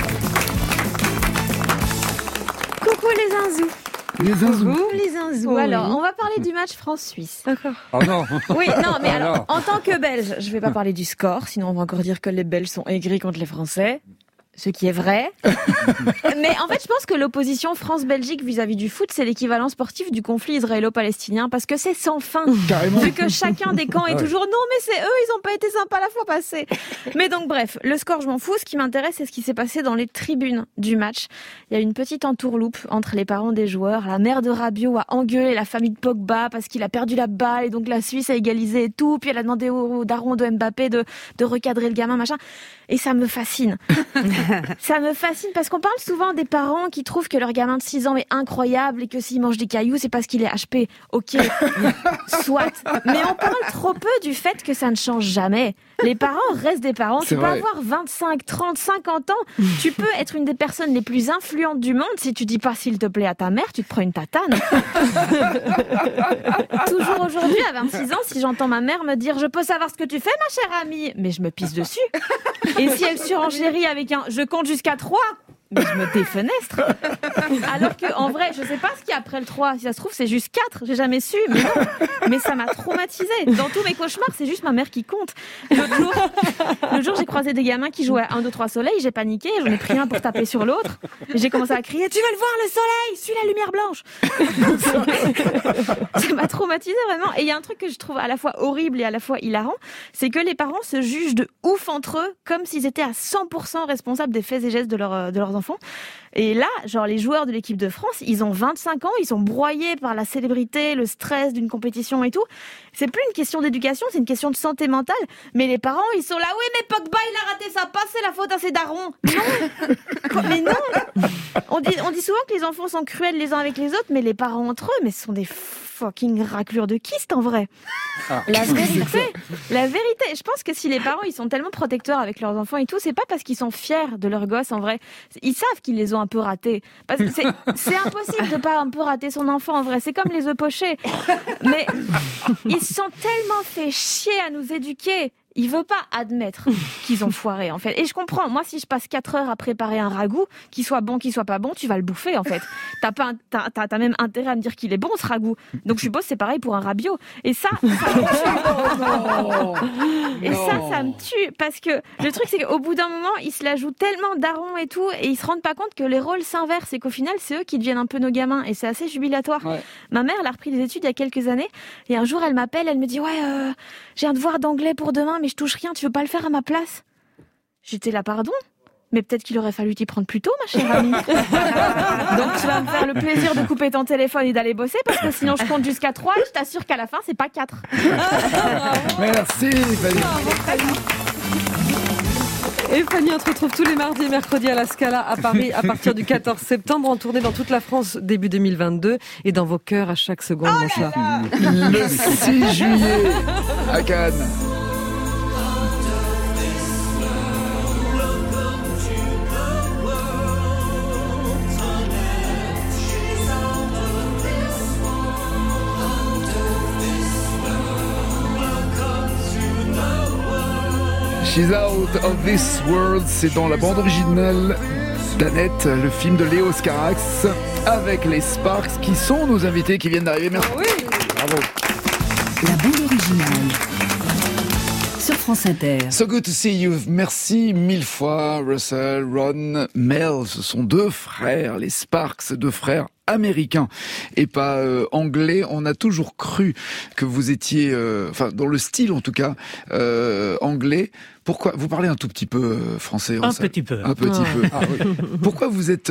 Coucou les zinzous. Les zinzous. Les zinzous. Oh, Alors, oui. on va parler du match France-Suisse. D'accord. Oh non. Oui, non, mais alors, Alors. en tant que Belge, je vais pas parler du score, sinon on va encore dire que les Belges sont aigris contre les Français. Ce qui est vrai. Mais en fait, je pense que l'opposition France-Belgique vis-à-vis du foot, c'est l'équivalent sportif du conflit israélo-palestinien, parce que c'est sans fin. Carrément. Vu que chacun des camps est toujours non, mais c'est eux, ils ont pas été sympas la fois passée. Mais donc bref, le score, je m'en fous. Ce qui m'intéresse, c'est ce qui s'est passé dans les tribunes du match. Il y a eu une petite entourloupe entre les parents des joueurs. La mère de Rabiot a engueulé la famille de Pogba parce qu'il a perdu la balle et donc la Suisse a égalisé et tout. Puis elle a demandé au daron de Mbappé de recadrer le gamin, machin. Et ça me fascine. Ça me fascine parce qu'on parle souvent des parents qui trouvent que leur gamin de 6 ans est incroyable et que s'il mange des cailloux, c'est parce qu'il est HP. Ok, soit. Mais on parle trop peu du fait que ça ne change jamais. Les parents restent des parents. C'est Tu peux vrai. avoir 25, 30, 50 ans. Tu peux être une des personnes les plus influentes du monde. Si tu dis pas s'il te plaît à ta mère, tu te prends une tatane. Toujours aujourd'hui, à 26 ans, si j'entends ma mère me dire « Je peux savoir ce que tu fais, ma chère amie ?» Mais je me pisse dessus. Et si elle surenchérit avec un « Je compte jusqu'à 3 ?» mais je me défenestre. Alors que, en vrai, je sais pas ce qu'il y a après le 3. Si ça se trouve, c'est juste 4. J'ai jamais su. Mais non. Mais ça m'a traumatisée. Dans tous mes cauchemars, c'est juste ma mère qui compte. L'autre jour, j'ai croisé des gamins qui jouaient à 1, 2, 3 soleil. J'ai paniqué. J'en ai pris un pour taper sur l'autre. Et j'ai commencé à crier, tu veux le voir, le soleil? Suis la lumière blanche. Ça m'a traumatisée, vraiment. Et il y a un truc que je trouve à la fois horrible et à la fois hilarant. C'est que les parents se jugent de ouf entre eux, comme s'ils étaient à 100% responsables des faits et gestes de leurs enfants. Et là, genre les joueurs de l'équipe de France, ils ont 25 ans, ils sont broyés par la célébrité, le stress d'une compétition et tout. C'est plus une question d'éducation, c'est une question de santé mentale. Mais les parents, ils sont là, oui, mais Pogba, il a raté sa passe, c'est la faute à ses darons. Non. Mais non. On dit souvent que les enfants sont cruels les uns avec les autres, mais les parents entre eux, mais ce sont des fucking raclures de kyste en vrai. Ah. La vérité, je pense que si les parents ils sont tellement protecteurs avec leurs enfants et tout, c'est pas parce qu'ils sont fiers de leurs gosses en vrai. Ils savent qu'ils les ont un peu ratés. Parce que c'est impossible de pas un peu rater son enfant en vrai. C'est comme les œufs pochés. Mais ils se sont tellement fait chier à nous éduquer. Ils veulent pas admettre qu'ils ont foiré, en fait. Et je comprends. Moi, si je passe 4 heures à préparer un ragoût, qu'il soit bon, qu'il soit pas bon, tu vas le bouffer, en fait. T'as même intérêt à me dire qu'il est bon, ce ragoût. Donc, je suppose que c'est pareil pour un Rabiot. Et ça me tue. Et ça me tue. Parce que le truc, c'est qu'au bout d'un moment, ils se la jouent tellement darons et tout, et ils se rendent pas compte que les rôles s'inversent et qu'au final, c'est eux qui deviennent un peu nos gamins. Et c'est assez jubilatoire. Ouais. Ma mère, elle a repris des études il y a quelques années. Et un jour, elle m'appelle, elle me dit, ouais, j'ai un devoir d'anglais pour demain, mais je touche rien, tu veux pas le faire à ma place? J'étais là, pardon? Mais peut-être qu'il aurait fallu t'y prendre plus tôt, ma chère amie. Donc tu vas me faire le plaisir de couper ton téléphone et d'aller bosser, parce que sinon je compte jusqu'à 3 et je t'assure qu'à la fin, c'est pas 4. Merci, Fanny. Et Fanny, on te retrouve tous les mardis et mercredis à la Scala à Paris à partir du 14 septembre, en tournée dans toute la France début 2022 et dans vos cœurs à chaque seconde, mon chat. Le 6 juillet à Cannes. She's Out of This World, c'est dans la bande originale d'Annette, le film de Léo Scarax, avec les Sparks qui sont nos invités qui viennent d'arriver. Merci. Oui. Bravo. La bande originale sur France Inter. So good to see you. Merci mille fois, Russell, Ron, Mel. Ce sont deux frères, les Sparks, deux frères américain et pas anglais. On a toujours cru que vous étiez, enfin dans le style en tout cas, anglais. Pourquoi vous parlez un tout petit peu français? Un petit peu. Un petit peu. Ah, oui. Pourquoi vous êtes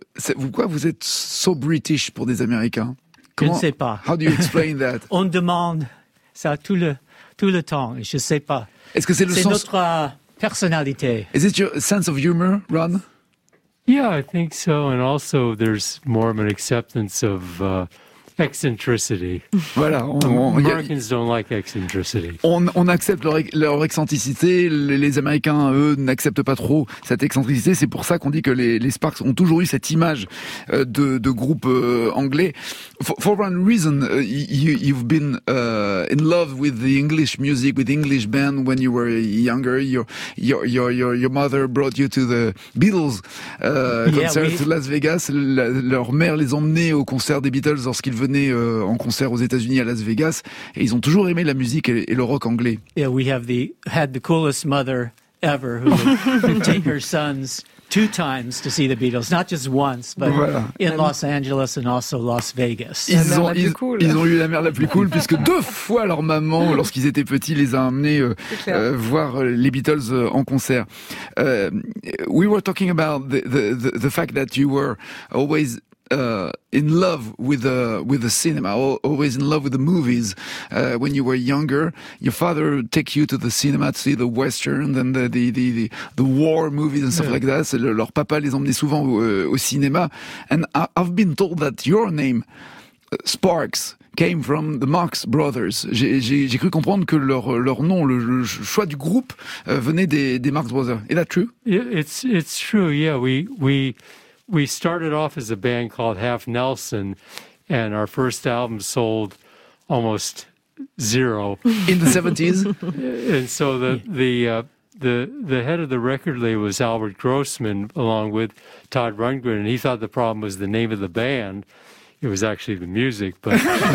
so British pour des Américains? Je ne sais pas. How do you explain that? On demande ça tout le temps et je ne sais pas. Est-ce que c'est notre personnalité? Is it your sense of humor, Ron? Yeah, I think so. And also there's more of an acceptance of eccentricity. Voilà. Americans don't like eccentricity. On accepte leur excentricité. Les Américains, eux, n'acceptent pas trop cette excentricité. C'est pour ça qu'on dit que les Sparks ont toujours eu cette image de groupe anglais. For one reason, you've been in love with the English music, with English band when you were younger. Your mother brought you to the Beatles concert to Las Vegas. Leur mère les emmenait au concert des Beatles lorsqu'ils venaient en concert aux États-Unis à Las Vegas, et ils ont toujours aimé la musique et le rock anglais. Yeah, we had the coolest mother ever who would take her sons 2 times to see the Beatles, not just once, but in Los Angeles and also Las Vegas. Ils ont eu la mère la plus cool puisque 2 fois leur maman, lorsqu'ils étaient petits, les a amenés voir les Beatles en concert. We were talking about the fact that you were always in love with the cinema, always in love with the movies. When you were younger, your father take you to the cinema to see the western and the war movies and stuff like that. Leur papa les emmenait souvent au cinéma. And I've been told that your name, Sparks, came from the Marx Brothers. J'ai cru comprendre que leur nom, le choix du groupe, venait des Marx Brothers. Is that true? Yeah, it's true. Yeah, we started off as a band called Half Nelson, and our first album sold almost 0 in the 70s. And so the head of the record label was Albert Grossman, along with Todd Rundgren, and he thought the problem was the name of the band. It was actually the music, but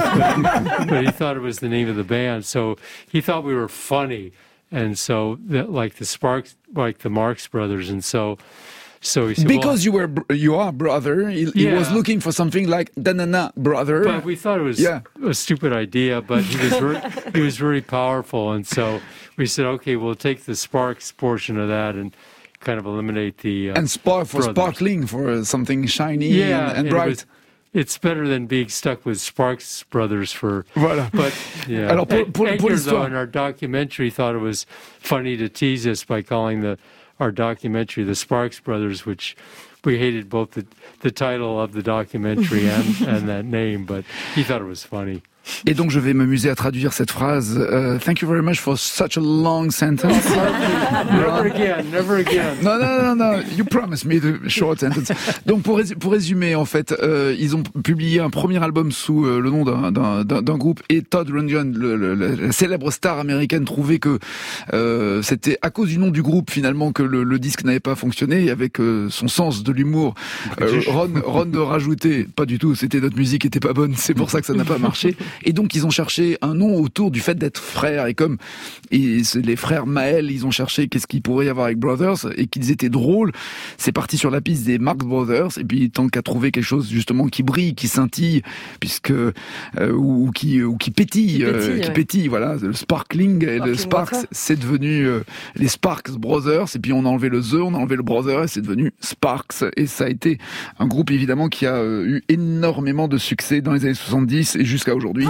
he thought it was the name of the band. So he thought we were funny, and so like the Sparks, like the Marx Brothers, and so he said, because you are brother, he was looking for something like da-na-na brother. But we thought it was a stupid idea, but he was very powerful, and so we said, okay, we'll take the Sparks portion of that and kind of eliminate the and spark for brothers. Sparkling, for something shiny and bright. It's better than being stuck with Sparks Brothers for. Voilà. But yeah. Alors pour l'histoire, in our documentary, thought it was funny to tease us by calling our documentary the Sparks Brothers, which we hated both the title of the documentary and that name, but he thought it was funny. Et donc je vais m'amuser à traduire cette phrase. Thank you very much for such a long sentence. Never again. No. You promised me the short sentence. Donc pour résumer, en fait, ils ont publié un premier album sous le nom d'un groupe, et Todd Rundgren, la célèbre star américaine, trouvait que c'était à cause du nom du groupe finalement que le disque n'avait pas fonctionné. Et avec son sens de l'humour, Ron de rajouter, pas du tout, c'était notre musique était pas bonne, c'est pour ça que ça n'a pas marché. Et donc ils ont cherché un nom autour du fait d'être frères, et comme les frères Maël, ils ont cherché qu'est-ce qu'il pourrait y avoir avec Brothers, et qu'ils étaient drôles, c'est parti sur la piste des Marx Brothers, et puis tant qu'à trouver quelque chose justement qui brille, qui scintille, puisque ou qui pétille, qui pétille, voilà, le sparkling et le Sparks, c'est devenu les Sparks Brothers, et puis on a enlevé le The, on a enlevé le Brother, et c'est devenu Sparks, et ça a été un groupe évidemment qui a eu énormément de succès dans les années 70 et jusqu'à aujourd'hui.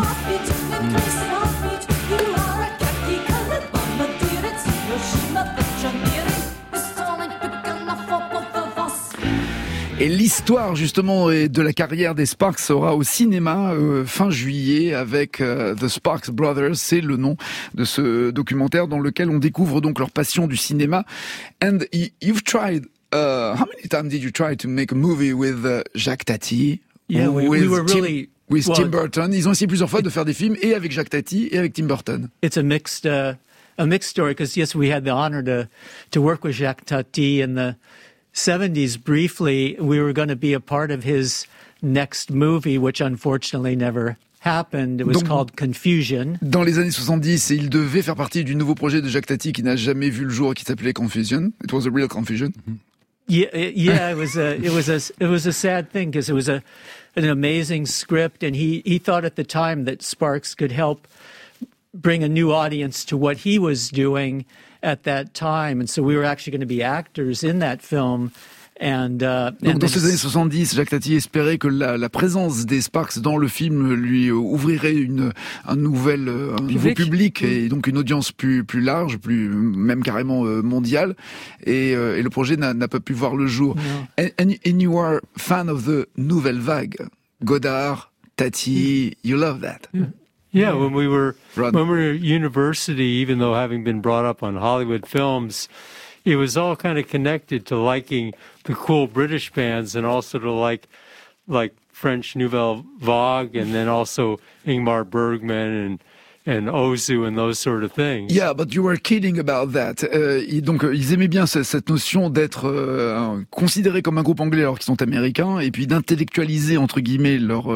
Et l'histoire justement de la carrière des Sparks sera au cinéma fin juillet avec The Sparks Brothers, c'est le nom de ce documentaire dans lequel on découvre donc leur passion du cinéma. And you've tried, how many times did you try to make a movie with Jacques Tati? Yeah, we were really... With Tim Burton. Ils ont essayé plusieurs fois de faire des films, et avec Jacques Tati et avec Tim Burton. It's a mixed a mixed story because yes, we had the honor to work with Jacques Tati in the 70s briefly. We were going to be a part of his next movie, which unfortunately never happened. It was called Confusion. Dans les années 70, il devait faire partie du nouveau projet de Jacques Tati qui n'a jamais vu le jour, qui s'appelait Confusion. It was a real confusion. Yeah, it was a sad thing because it was an amazing script, and he thought at the time that Sparks could help bring a new audience to what he was doing at that time, and so we were actually going to be actors in that film. Donc dans ces années 70, Jacques Tati espérait que la présence des Sparks dans le film lui ouvrirait un nouveau public et donc une audience plus large, même carrément mondiale. Et le projet n'a pas pu voir le jour. No. And you are fan of the nouvelle vague, Godard, Tati, you love that. Yeah, when we were at university, even though having been brought up on Hollywood films, it was all kind of connected to liking the cool British bands and also to like French Nouvelle Vague and then also Ingmar Bergman and Ozu and those sort of things. Yeah, but you were kidding about that. Donc ils aimaient bien cette notion d'être considérés comme un groupe anglais alors qu'ils sont américains et puis d'intellectualiser entre guillemets leur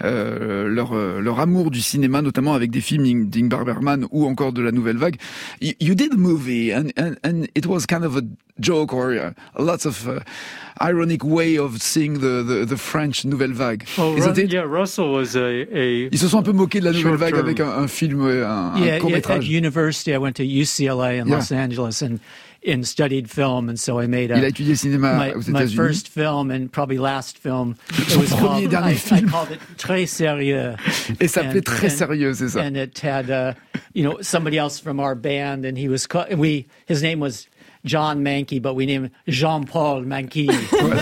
amour du cinéma, notamment avec des films d'Ingmar Bergman ou encore de la Nouvelle Vague. You did a movie and it was kind of a joke or lots of ironic way of seeing the French Nouvelle Vague. Oh, yeah, Russell was Ils se sont un peu moqués de la Nouvelle Vague avec un film, un court-métrage. At university, I went to UCLA in Los Angeles and studied film, and so I made Il a étudié le cinéma aux États-Unis. My first film and probably last film. Son premier et dernier film. I called it Très Sérieux. Et ça s'appelait Très Sérieux, c'est ça. And it had, somebody else from our band, and his name was John Mankey, but we named Jean-Paul Mankey.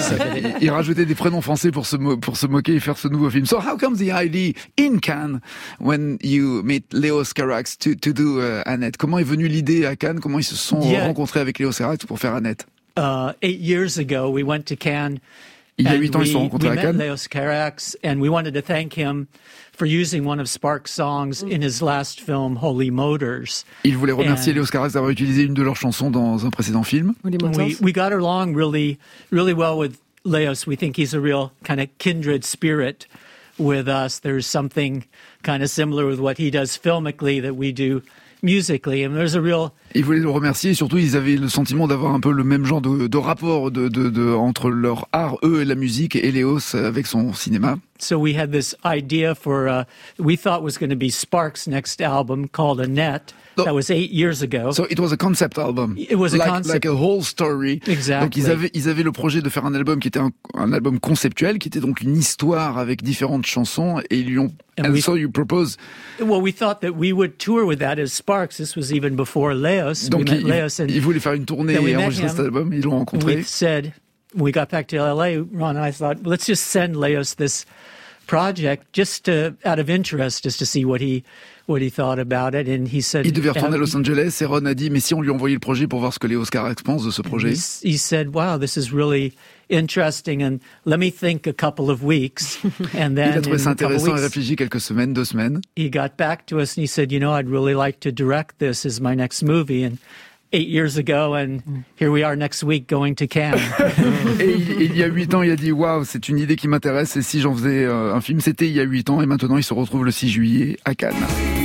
Il rajoutait des prénoms français pour se moquer et faire ce nouveau film. So how comes the idea in Cannes when you meet Léos Carax to do Annette? Comment est venue l'idée à Cannes? Comment ils se sont rencontrés avec Léos Carax pour faire Annette? 8 years ago, we went to Cannes. Il y a 8 ans, ils se sont rencontrés à Cannes. We met Léos Carax, and we wanted to thank him for using one of Sparks' songs in his last film, Holy Motors. Il voulait remercier Léos Carax d'avoir utilisé une de leurs chansons dans un précédent film. We got along really, really well with Léos. We think he's a real kind of kindred spirit with us. There's something kind of similar with what he does filmically that we do musically, and there's a real. Ils voulaient le remercier, et surtout ils avaient le sentiment d'avoir un peu le même genre de rapport entre leur art, eux, et la musique, et Léos avec son cinéma. So we had this idea for, we thought was going to be Sparks' next album called Annette. That was 8 years ago. So it was a concept album. It was a concept. Like a whole story. Exactly. Donc ils avaient le projet de faire un album qui était un album conceptuel, qui était donc une histoire avec différentes chansons, et ils lui ont. And so you propose. Well, we thought that we would tour with that as Sparks. This was even before Léos. Donc ils voulaient faire une tournée et enregistrer cet album. Ils l'ont rencontré. We said, when we got back to LA, Ron and I thought, let's just send Léos this project just out of interest, just to see what he thought about it. And he said, il devait retourner à Los Angeles, et Ron a dit, mais si on lui envoyait le projet pour voir ce que Léos Carax pense de ce projet. He said, wow, this is really interesting, and let me think a couple of weeks. And then il a trouvé ça intéressant et réfléchi quelques semaines, 2 semaines. He got back to us and he said, I'd really like to direct this as my next movie. And 8 years ago, and here we are next week going to Cannes. Et il y a 8 ans, il a dit, waouh, c'est une idée qui m'intéresse, et si j'en faisais un film, c'était il y a 8 ans, et maintenant il se retrouve le 6 juillet à Cannes.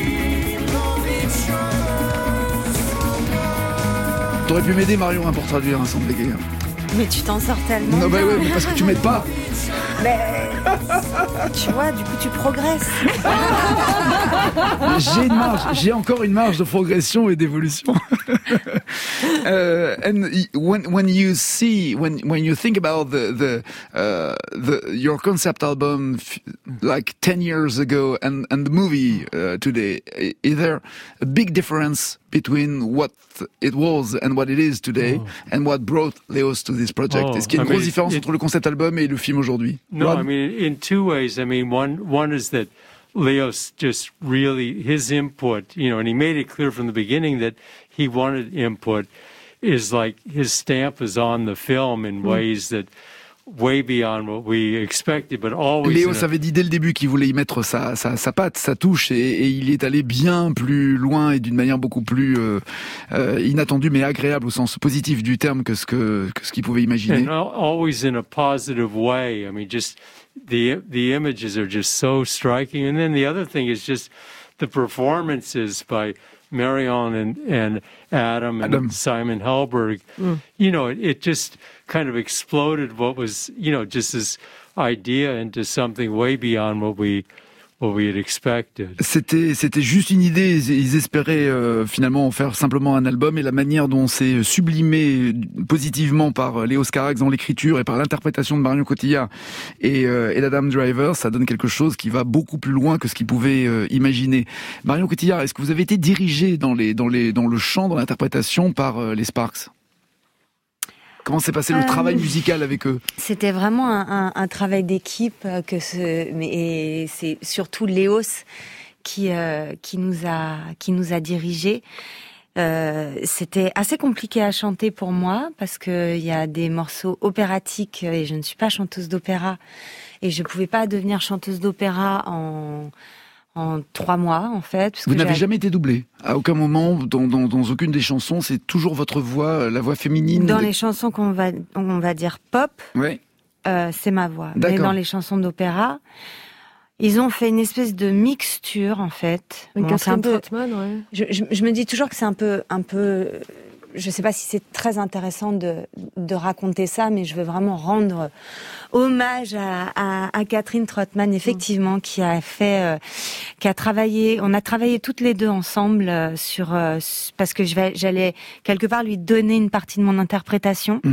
T'aurais pu m'aider, Marion, pour traduire un son de Bégué. Mais tu t'en sors tellement. Non, bah ouais, mais parce que tu m'aides pas. Mais tu vois, du coup, tu progresses. J'ai une marge, j'ai encore une marge de progression et d'évolution. And when you think about your concept album like 10 years ago and the movie today, is there a big difference between what it was and what it is today, and what brought Léos to this project? Est-ce qu'il y a une grosse différence entre le concept album et le film aujourd'hui? No, I mean, in 2 ways. I mean, one is that Léos just really, his input, and he made it clear from the beginning that he wanted input, is like his stamp is on the film in ways that way beyond what we expected, but always. Léos avait dit dès le début qu'il voulait y mettre sa patte, sa touche, et il est allé bien plus loin et d'une manière beaucoup plus inattendue, mais agréable au sens positif du terme que ce qu'il pouvait imaginer. And always in a positive way. I mean, just the images are just so striking. And then the other thing is just the performances by Marion and Adam and Simon Helberg. You know, it just kind of exploded what was, you know, just this idea into something way beyond what we had expected. C'était juste une idée. Ils espéraient finalement en faire simplement un album, et la manière dont c'est sublimé positivement par Léos Carax dans l'écriture et par l'interprétation de Marion Cotillard et d'Adam Driver, ça donne quelque chose qui va beaucoup plus loin que ce qu'ils pouvaient imaginer. Marion Cotillard, est-ce que vous avez été dirigée dans le chant, dans l'interprétation par les Sparks? Comment s'est passé le travail musical avec eux? C'était vraiment un travail d'équipe, et c'est surtout Léos qui nous a dirigés. C'était assez compliqué à chanter pour moi parce que il y a des morceaux opératiques et je ne suis pas chanteuse d'opéra et je pouvais pas devenir chanteuse d'opéra en 3 mois, en fait. Vous n'avez jamais été doublée? À aucun moment, dans aucune des chansons, c'est toujours votre voix, la voix féminine? Dans les chansons qu'on va dire pop, ouais. C'est ma voix. D'accord. Mais dans les chansons d'opéra, ils ont fait une espèce de mixture, en fait. C'est un peu... Troutman, ouais. Je me dis toujours que c'est un peu... Je sais pas si c'est très intéressant de raconter ça, mais je veux vraiment rendre hommage à Catherine Troutman, effectivement, qui a travaillé. On a travaillé toutes les deux ensemble parce que j'allais quelque part lui donner une partie de mon interprétation.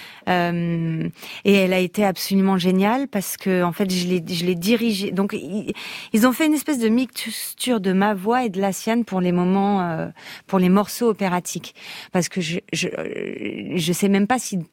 Et elle a été absolument géniale parce que en fait je l'ai dirigée. Donc ils ont fait une espèce de mixture de ma voix et de la sienne pour les moments, pour les morceaux opératiques. Parce que je sais même pas si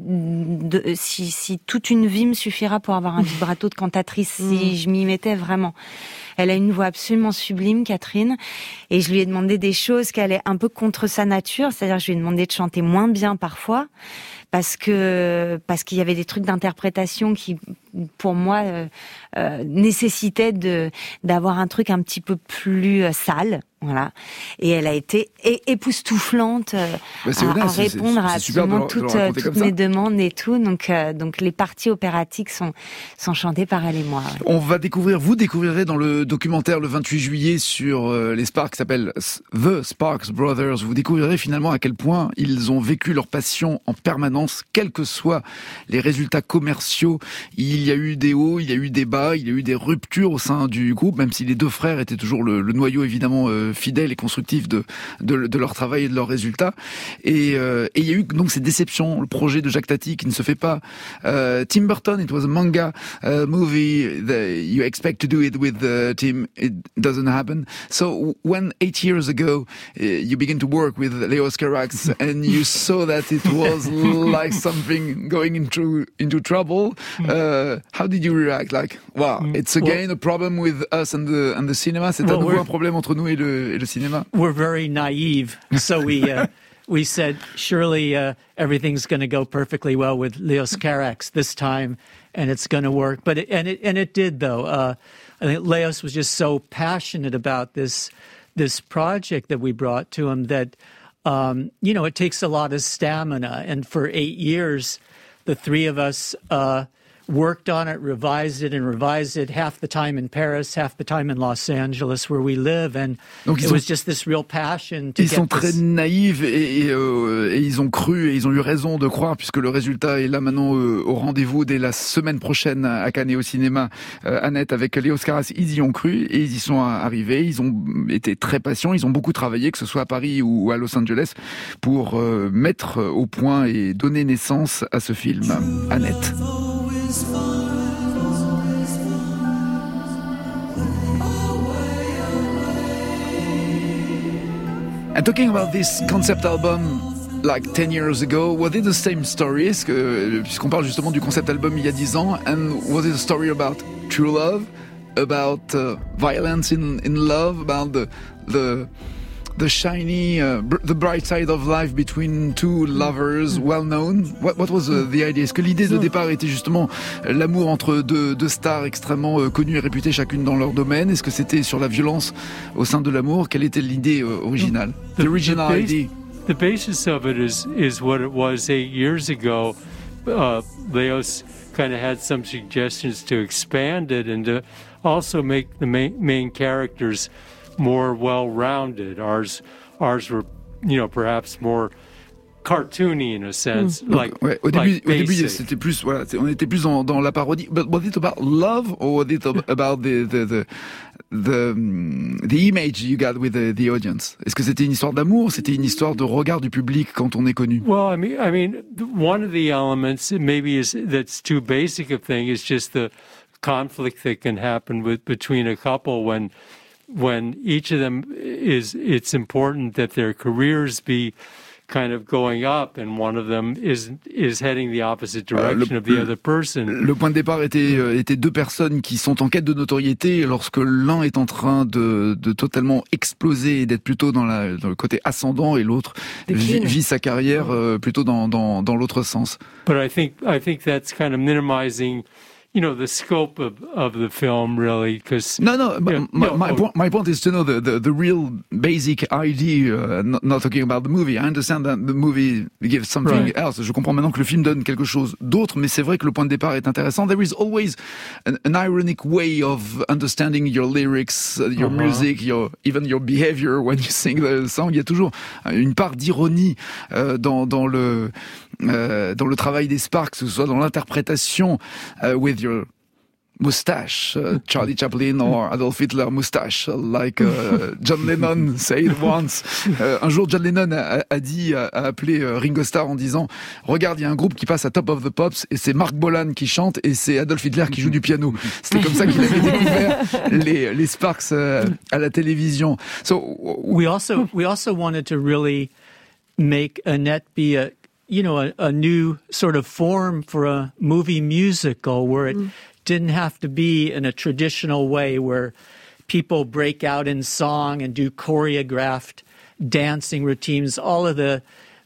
toute une vie me suffira pour avoir un vibrato de cantatrice, si je m'y mettais vraiment. Elle a une voix absolument sublime, Catherine, et je lui ai demandé des choses qui allaient un peu contre sa nature, c'est-à-dire je lui ai demandé de chanter moins bien parfois, parce qu'il y avait des trucs d'interprétation qui, pour moi, nécessitaient d'avoir un truc un petit peu plus sale. Voilà. Et elle a été époustouflante à répondre à absolument toutes mes demandes et tout. Donc les parties opératiques sont chantées par elle et moi. Ouais. Vous découvrirez dans le documentaire le 28 juillet sur les Sparks, qui s'appelle The Sparks Brothers, vous découvrirez finalement à quel point ils ont vécu leur passion en permanence, quels que soient les résultats commerciaux. Il y a eu des hauts, il y a eu des bas, il y a eu des ruptures au sein du groupe, même si les deux frères étaient toujours le noyau évidemment fidèle et constructif de leur travail et de leurs résultats. Et il y a eu donc ces déceptions, le projet de Jacques Tati qui ne se fait pas. Tim Burton, it was a manga movie you expect to do it with Tim, it doesn't happen. So when 8 years ago you began to work with Léos Carax and you saw that it was like something going into trouble, how did you react? Like, wow, it's again a problem with us and the cinema. C'est à nouveau un problème entre nous et le cinéma. We're very naive, so we said surely everything's going to go perfectly well with Léos Carax this time, and it's going to work. But it did though. I think Léos was just so passionate about this project that we brought to him that it takes a lot of stamina. And for 8 years, the three of us worked on it, revised it half the time in Paris, half the time in Los Angeles, where we live, and it was just this real passion to get this. Ils sont très naïfs et ils ont cru et ils ont eu raison de croire, puisque le résultat est là maintenant au rendez-vous dès la semaine prochaine à Cannes et au cinéma. Annette, avec Léos Carax, ils y ont cru et ils y sont arrivés. Ils ont été très patients, ils ont beaucoup travaillé, que ce soit à Paris ou à Los Angeles, pour mettre au point et donner naissance à ce film. Annette. And talking about this concept album like 10 years ago, was it the same story? Puisqu'on parle justement du concept album il y a 10 ans, and was it a story about true love, about violence in love, about the the shiny, the bright side of life between two lovers, well known. What was the idea? Est-ce que l'idée de départ était justement l'amour entre deux stars extrêmement connues et réputées chacune dans leur domaine? Est-ce que c'était sur la violence au sein de l'amour? Quelle était l'idée originale? The original idea. The basis of it is what it was 8 years ago. Leos kind of had some suggestions to expand it and to also make the main characters more well-rounded. Ours were, perhaps more cartoony in a sense. Donc, au début, c'était plus, on était plus dans la parodie. But was it about love or was it about the image you got with the audience? Est-ce que c'était une histoire d'amour? C'était une histoire de regard du public quand on est connu? Well, I mean, one of the elements maybe that's too basic a thing is just the conflict that can happen between a couple when each of them it's important that their careers be kind of going up and one of them is heading the opposite direction of the other person. Le point de départ était deux personnes qui sont en quête de notoriété lorsque l'un est en train de totalement exploser et d'être plutôt dans le côté ascendant et l'autre vit sa carrière plutôt dans l'autre sens. But I think that's kind of minimizing the scope of the film, really, because my point is to know the real basic idea, not talking about the movie. I understand that the movie gives something else. Je comprends maintenant que le film donne quelque chose d'autre, mais c'est vrai que le point de départ est intéressant. There is always an ironic way of understanding your lyrics, your music, even your behavior when you sing the song. Il y a toujours une part d'ironie dans le travail des Sparks, que ce soit dans l'interprétation with your mustache, Charlie Chaplin or Adolf Hitler mustache, like John Lennon said once. Un jour, John Lennon a appelé Ringo Starr en disant « Regarde, il y a un groupe qui passe à Top of the Pops et c'est Mark Bolan qui chante et c'est Adolf Hitler qui joue du piano. » C'était comme ça qu'il avait découvert les Sparks à la télévision. So we also wanted to really make Annette be a new sort of form for a movie musical where it didn't have to be in a traditional way where people break out in song and do choreographed dancing routines. All of the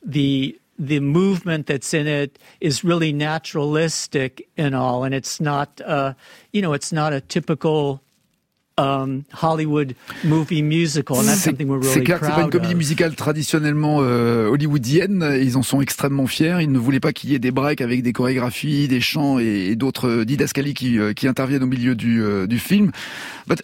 movement that's in it is really naturalistic and all, and it's not it's not a typical Hollywood movie musical, and that's something we're really proud of. C'est clair que c'est pas une comédie musicale traditionnellement hollywoodienne. Ils en sont extrêmement fiers. Ils ne voulaient pas qu'il y ait des breaks avec des chorégraphies, des chants et d'autres didascalies qui interviennent au milieu du film. But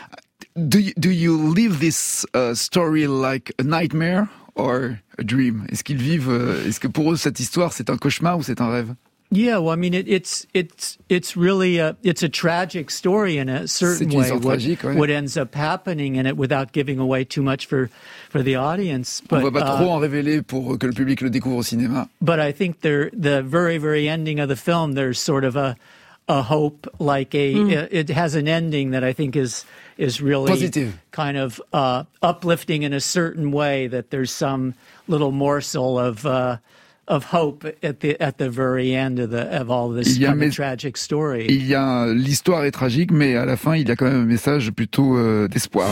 do you live this story like a nightmare or a dream? Est-ce que pour eux cette histoire c'est un cauchemar ou c'est un rêve? Yeah, well, I mean, it's really it's a tragic story in a certain way. What ends up happening in it, without giving away too much for the audience. But, on va pas trop en révéler pour que le public le découvre au cinéma. But I think the very, very ending of the film, there's sort of a hope, like it has an ending that I think is really positive, kind of uplifting in a certain way. That there's some little morsel of hope at the very end of all this kind of tragic story. L'histoire est tragique, mais à la fin, il y a quand même un message plutôt d'espoir.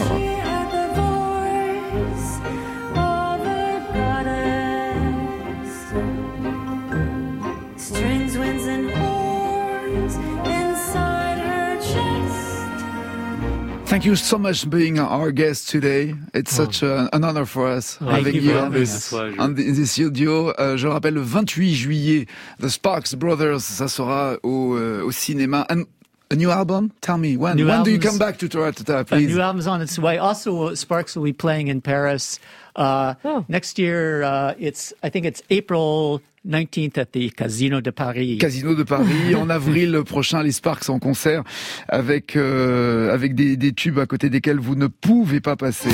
Thank you so much for being our guest today. It's such an honor for us having you in this studio. Je rappelle, le 28 juillet, The Sparks Brothers, ça sera au cinéma. And a new album? Tell me, when do you come back to Toronto, please? A new album's on its way. Also, Sparks will be playing in Paris next year. I think it's April 19th at the Casino de Paris. Casino de Paris. En avril prochain, les Sparks en concert avec des tubes à côté desquels vous ne pouvez pas passer.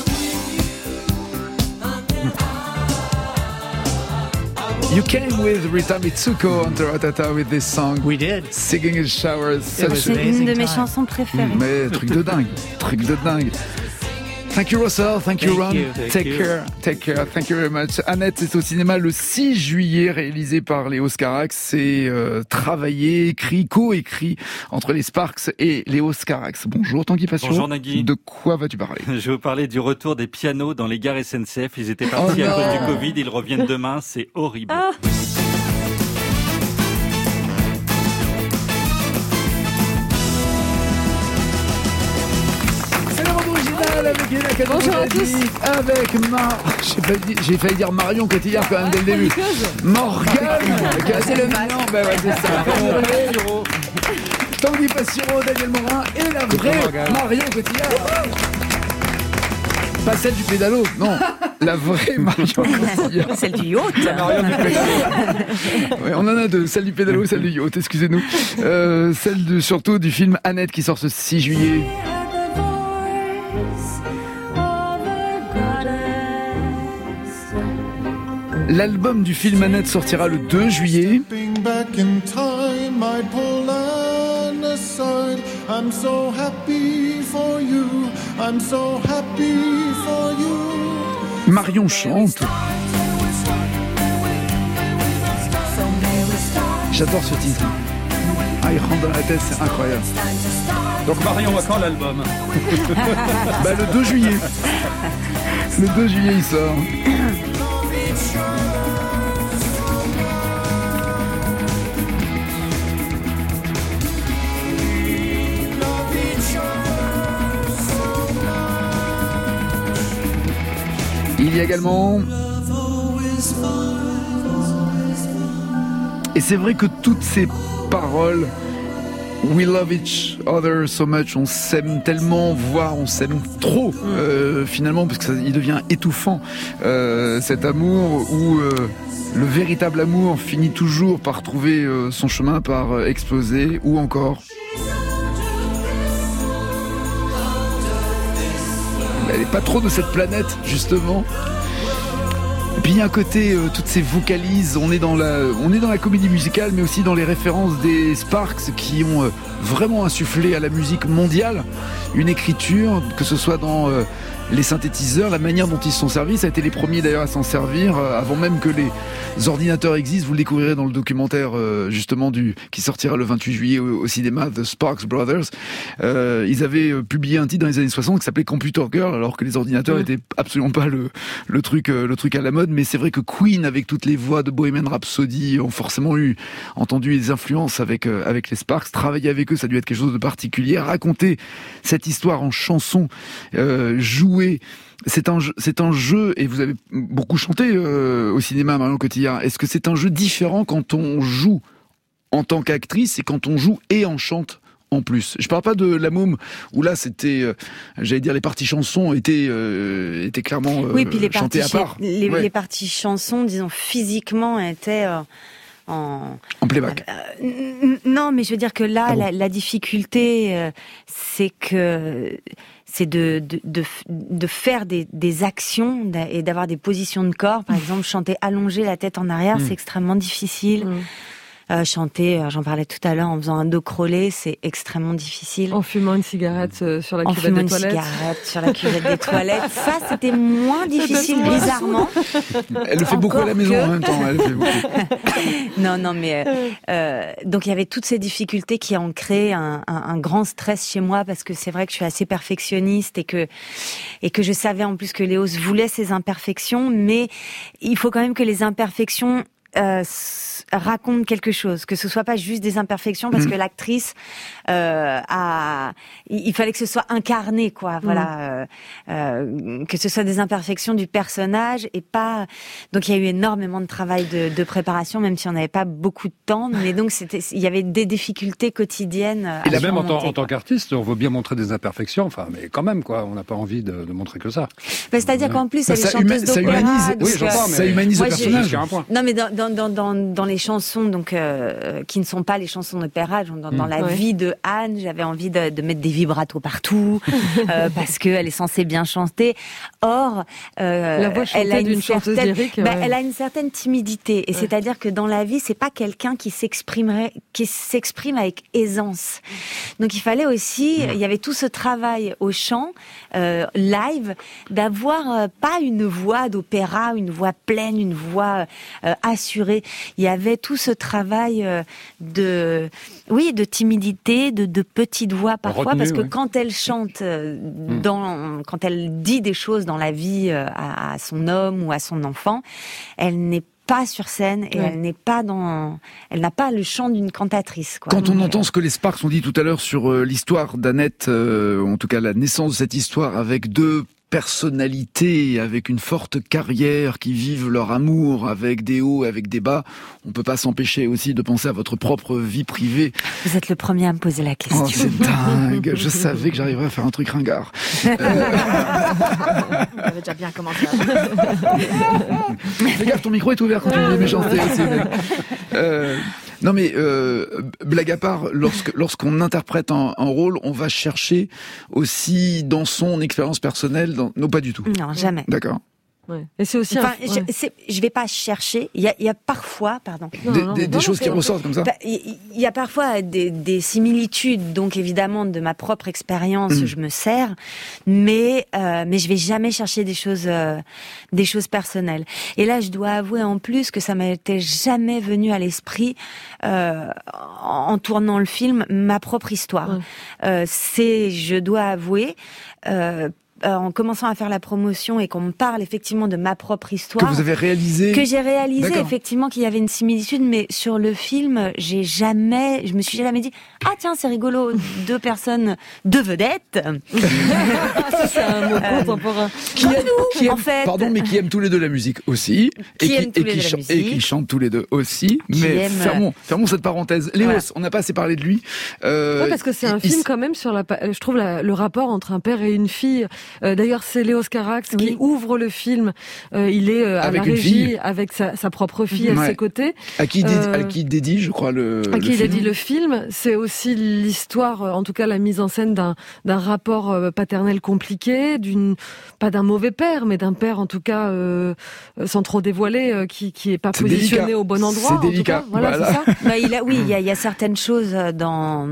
You came with Rita Mitsuko on Taratata with this song. We did. Singing in showers. C'est une de mes chansons préférées. Mais truc de dingue. Thank you Russell, thank you Ron, Thank you. take care, thank you very much. Annette, c'est au cinéma le 6 juillet, réalisé par Léo Scarax. C'est travaillé, écrit, co-écrit entre les Sparks et Léo Scarax. Bonjour Tanguy Passion. Bonjour Nagui. De quoi vas-tu parler? Je vais vous parler du retour des pianos dans les gares SNCF. Ils étaient partis à cause du Covid, ils reviennent demain, c'est horrible. Avec bonjour à tous. Avec j'ai failli dire Marion Cotillard quand même dès le début. Morgane. C'est le mal. Ben ouais, c'est ça. Tanguy Passiro, Daniel Morin et la vraie Marion Cotillard. Pas celle du pédalo, non. La vraie Marion Cotillard. Celle du yacht. Ouais, on en a deux, celle du pédalo et celle du yacht, excusez-nous. Surtout du film Annette qui sort ce 6 juillet. L'album du film Annette sortira le 2 juillet. Marion chante. J'adore ce titre. Ah, il rentre dans la tête, c'est incroyable. Donc Marion, quand l'album? Le 2 juillet. Le 2 juillet, il sort. Il y a également... Et c'est vrai que toutes ces paroles, we love each other so much, on s'aime tellement, voire on s'aime trop, finalement, parce qu'il devient étouffant, cet amour où le véritable amour finit toujours par trouver son chemin, par exploser, ou encore... Elle n'est pas trop de cette planète, justement. Et puis il y a un côté, toutes ces vocalises, on est dans la comédie musicale, mais aussi dans les références des Sparks qui ont vraiment insufflé à la musique mondiale une écriture, que ce soit dans les synthétiseurs, la manière dont ils se sont servis. Ça a été les premiers d'ailleurs à s'en servir, avant même que les ordinateurs existent. Vous le découvrirez dans le documentaire justement qui sortira le 28 juillet au cinéma, The Sparks Brothers. Ils avaient publié un titre dans les années 60 qui s'appelait Computer Girl, alors que les ordinateurs étaient absolument pas le truc à la mode. Mais c'est vrai que Queen, avec toutes les voix de Bohemian Rhapsody, ont forcément entendu des influences avec les Sparks. Travailler avec eux, ça a dû être quelque chose de particulier. Raconter cette histoire en chanson, jouer, c'est un jeu, et vous avez beaucoup chanté au cinéma, Marion Cotillard. Est-ce que c'est un jeu différent quand on joue en tant qu'actrice et quand on joue et en chante en plus? Je parle pas de La Môme, où là c'était, j'allais dire, les parties chansons étaient clairement oui, puis chantées à part. Les parties chansons, disons, physiquement étaient... en playback. Non, mais je veux dire que là, la difficulté, c'est de faire des actions et d'avoir des positions de corps. Par exemple, chanter allongé, la tête en arrière, c'est extrêmement difficile. Chanter, j'en parlais tout à l'heure, en faisant un dos crawlé, c'est extrêmement difficile. En fumant une cigarette sur la cuvette des toilettes. En fumant une cigarette sur la cuvette des toilettes. Ça, c'était moins difficile, bizarrement. Elle le fait beaucoup à la maison en même temps. Elle fait beaucoup. Non, mais donc il y avait toutes ces difficultés qui ont créé un grand stress chez moi, parce que c'est vrai que je suis assez perfectionniste et que je savais en plus que Léos voulait ses imperfections, mais il faut quand même que les imperfections raconte quelque chose, que ce soit pas juste des imperfections, parce que l'actrice il fallait que ce soit incarné, quoi. Voilà, que ce soit des imperfections du personnage et pas. Donc il y a eu énormément de travail de préparation, même si on n'avait pas beaucoup de temps. Mais donc il y avait des difficultés quotidiennes. Et là même en tant qu'artiste, on veut bien montrer des imperfections, enfin, mais quand même, quoi. On n'a pas envie de montrer que ça. C'est-à-dire qu'en plus, elle est chanteuse d'opéra. Ça humanise le personnage. Non, mais dans les chansons donc qui ne sont pas les chansons d'opéra, dans la vie de Anne, j'avais envie de mettre des vibratos partout parce que elle est censée bien chanter. Or, la voix chantée d'une chanteuse lyrique, elle a une certaine timidité, et c'est-à-dire que dans la vie, c'est pas quelqu'un qui s'exprime avec aisance. Donc il fallait aussi, il y avait tout ce travail au chant live d'avoir pas une voix d'opéra, une voix pleine, une voix assurée. Il y avait tout ce travail de timidité, de petite voix parfois, retenue, parce que ouais. quand elle chante, quand elle dit des choses dans la vie à son homme ou à son enfant, elle n'est pas sur scène et elle n'a pas le chant d'une cantatrice, quoi. Quand on entend ce que les Sparks ont dit tout à l'heure sur l'histoire d'Annette, en tout cas la naissance de cette histoire avec deux personnalités, avec une forte carrière, qui vivent leur amour avec des hauts, avec des bas, on peut pas s'empêcher aussi de penser à votre propre vie privée. Vous êtes le premier à me poser la question. Oh, c'est dingue. Je savais que j'arriverais à faire un truc ringard. Vous avez déjà bien commencé. Fais gaffe, ton micro est ouvert quand tu dis des méchancetés aussi. Non mais blague à part, lorsqu'on interprète un rôle, on va chercher aussi dans son expérience personnelle. Non, pas du tout. Non, jamais. D'accord. Ouais. Et c'est aussi je vais pas chercher. Il y a parfois, pardon, des choses qui ressortent comme ça. Il y a parfois des similitudes, donc évidemment de ma propre expérience, je me sers, mais je vais jamais chercher des choses personnelles. Et là, je dois avouer en plus que ça m'était jamais venu à l'esprit en tournant le film ma propre histoire. Je dois avouer. En commençant à faire la promotion et qu'on me parle effectivement de ma propre histoire. Que vous avez réalisé. Que j'ai réalisé. D'accord. Effectivement qu'il y avait une similitude, mais sur le film, je me suis jamais dit, ah tiens, c'est rigolo, deux vedettes. Ça, c'est un mot contemporain. Qui aiment, en fait. Pardon, mais qui aiment tous les deux la musique aussi. Et qui chantent tous les deux aussi. Mais fermons cette parenthèse. Léos, on n'a pas assez parlé de lui. Parce que c'est un film quand même sur je trouve le rapport entre un père et une fille. D'ailleurs, c'est Léos Carax qui ouvre le film. Il est à la régie avec sa propre fille à ses côtés. À qui il dédie, je crois, le film. À qui il dédie le film. C'est aussi l'histoire, en tout cas la mise en scène d'un rapport paternel compliqué, pas d'un mauvais père, mais d'un père en tout cas sans trop dévoiler, qui est pas positionné délicat. Au bon endroit. C'est délicat. Voilà, c'est ça. Bah, il y a certaines choses dans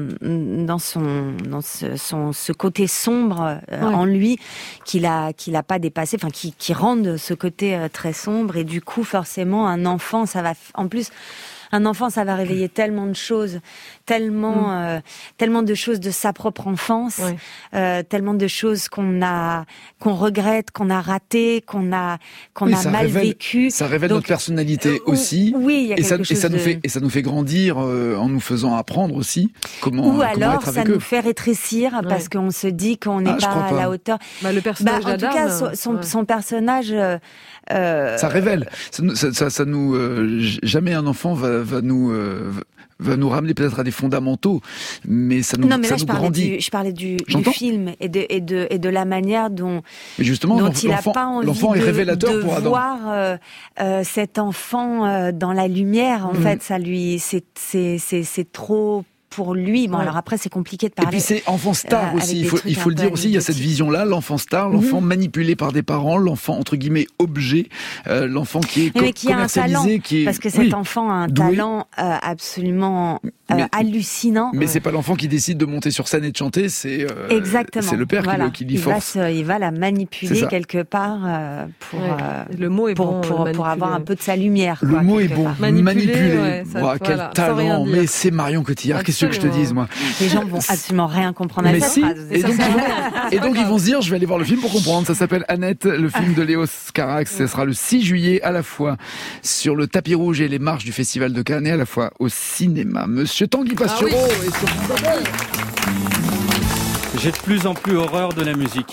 ce côté sombre en lui qu'il a pas dépassé, enfin qui rendent ce côté très sombre, et du coup forcément un enfant ça va réveiller tellement de choses, tellement de choses de sa propre enfance, tellement de choses qu'on regrette, qu'on a raté, qu'on a mal vécu. Ça révèle notre personnalité aussi. Oui, il y a quelque chose et ça nous fait grandir en nous faisant apprendre aussi comment alors être avec ça eux. nous fait rétrécir parce qu'on se dit qu'on n'est pas à la hauteur. Le personnage en tout cas, son personnage. Ça révèle. Ça nous jamais un enfant va nous ramener peut-être à des fondamentaux, mais ça nous grandit. Je parlais du film et de la manière dont il n'a pas envie est révélateur de pour Adam. voir cet enfant dans la lumière. En fait, ça lui, c'est trop. Pour lui, alors après c'est compliqué de parler. Et puis c'est enfant star aussi, il faut le dire aussi, il y a cette vision-là, l'enfant star, l'enfant manipulé par des parents, l'enfant entre guillemets objet, l'enfant qui est commercialisé, parce que cet enfant a un talent absolument hallucinant. Mais c'est pas l'enfant qui décide de monter sur scène et de chanter, c'est le père qui l'y force. Il va la manipuler quelque part le mot est bon, pour avoir un peu de sa lumière. Le mot est bon, manipuler. Quel talent, mais c'est Marion Cotillard. Qu'est-ce que je te dise, moi? Les gens vont absolument rien comprendre à cette phrase. Et donc ils vont se dire, je vais aller voir le film pour comprendre. Ça s'appelle Annette, le film de Léos Carax. Ce sera le 6 juillet, à la fois sur le tapis rouge et les marches du Festival de Cannes, et à la fois au cinéma. Monsieur Tanguy Pastureau et sur J'ai de plus en plus horreur de la musique.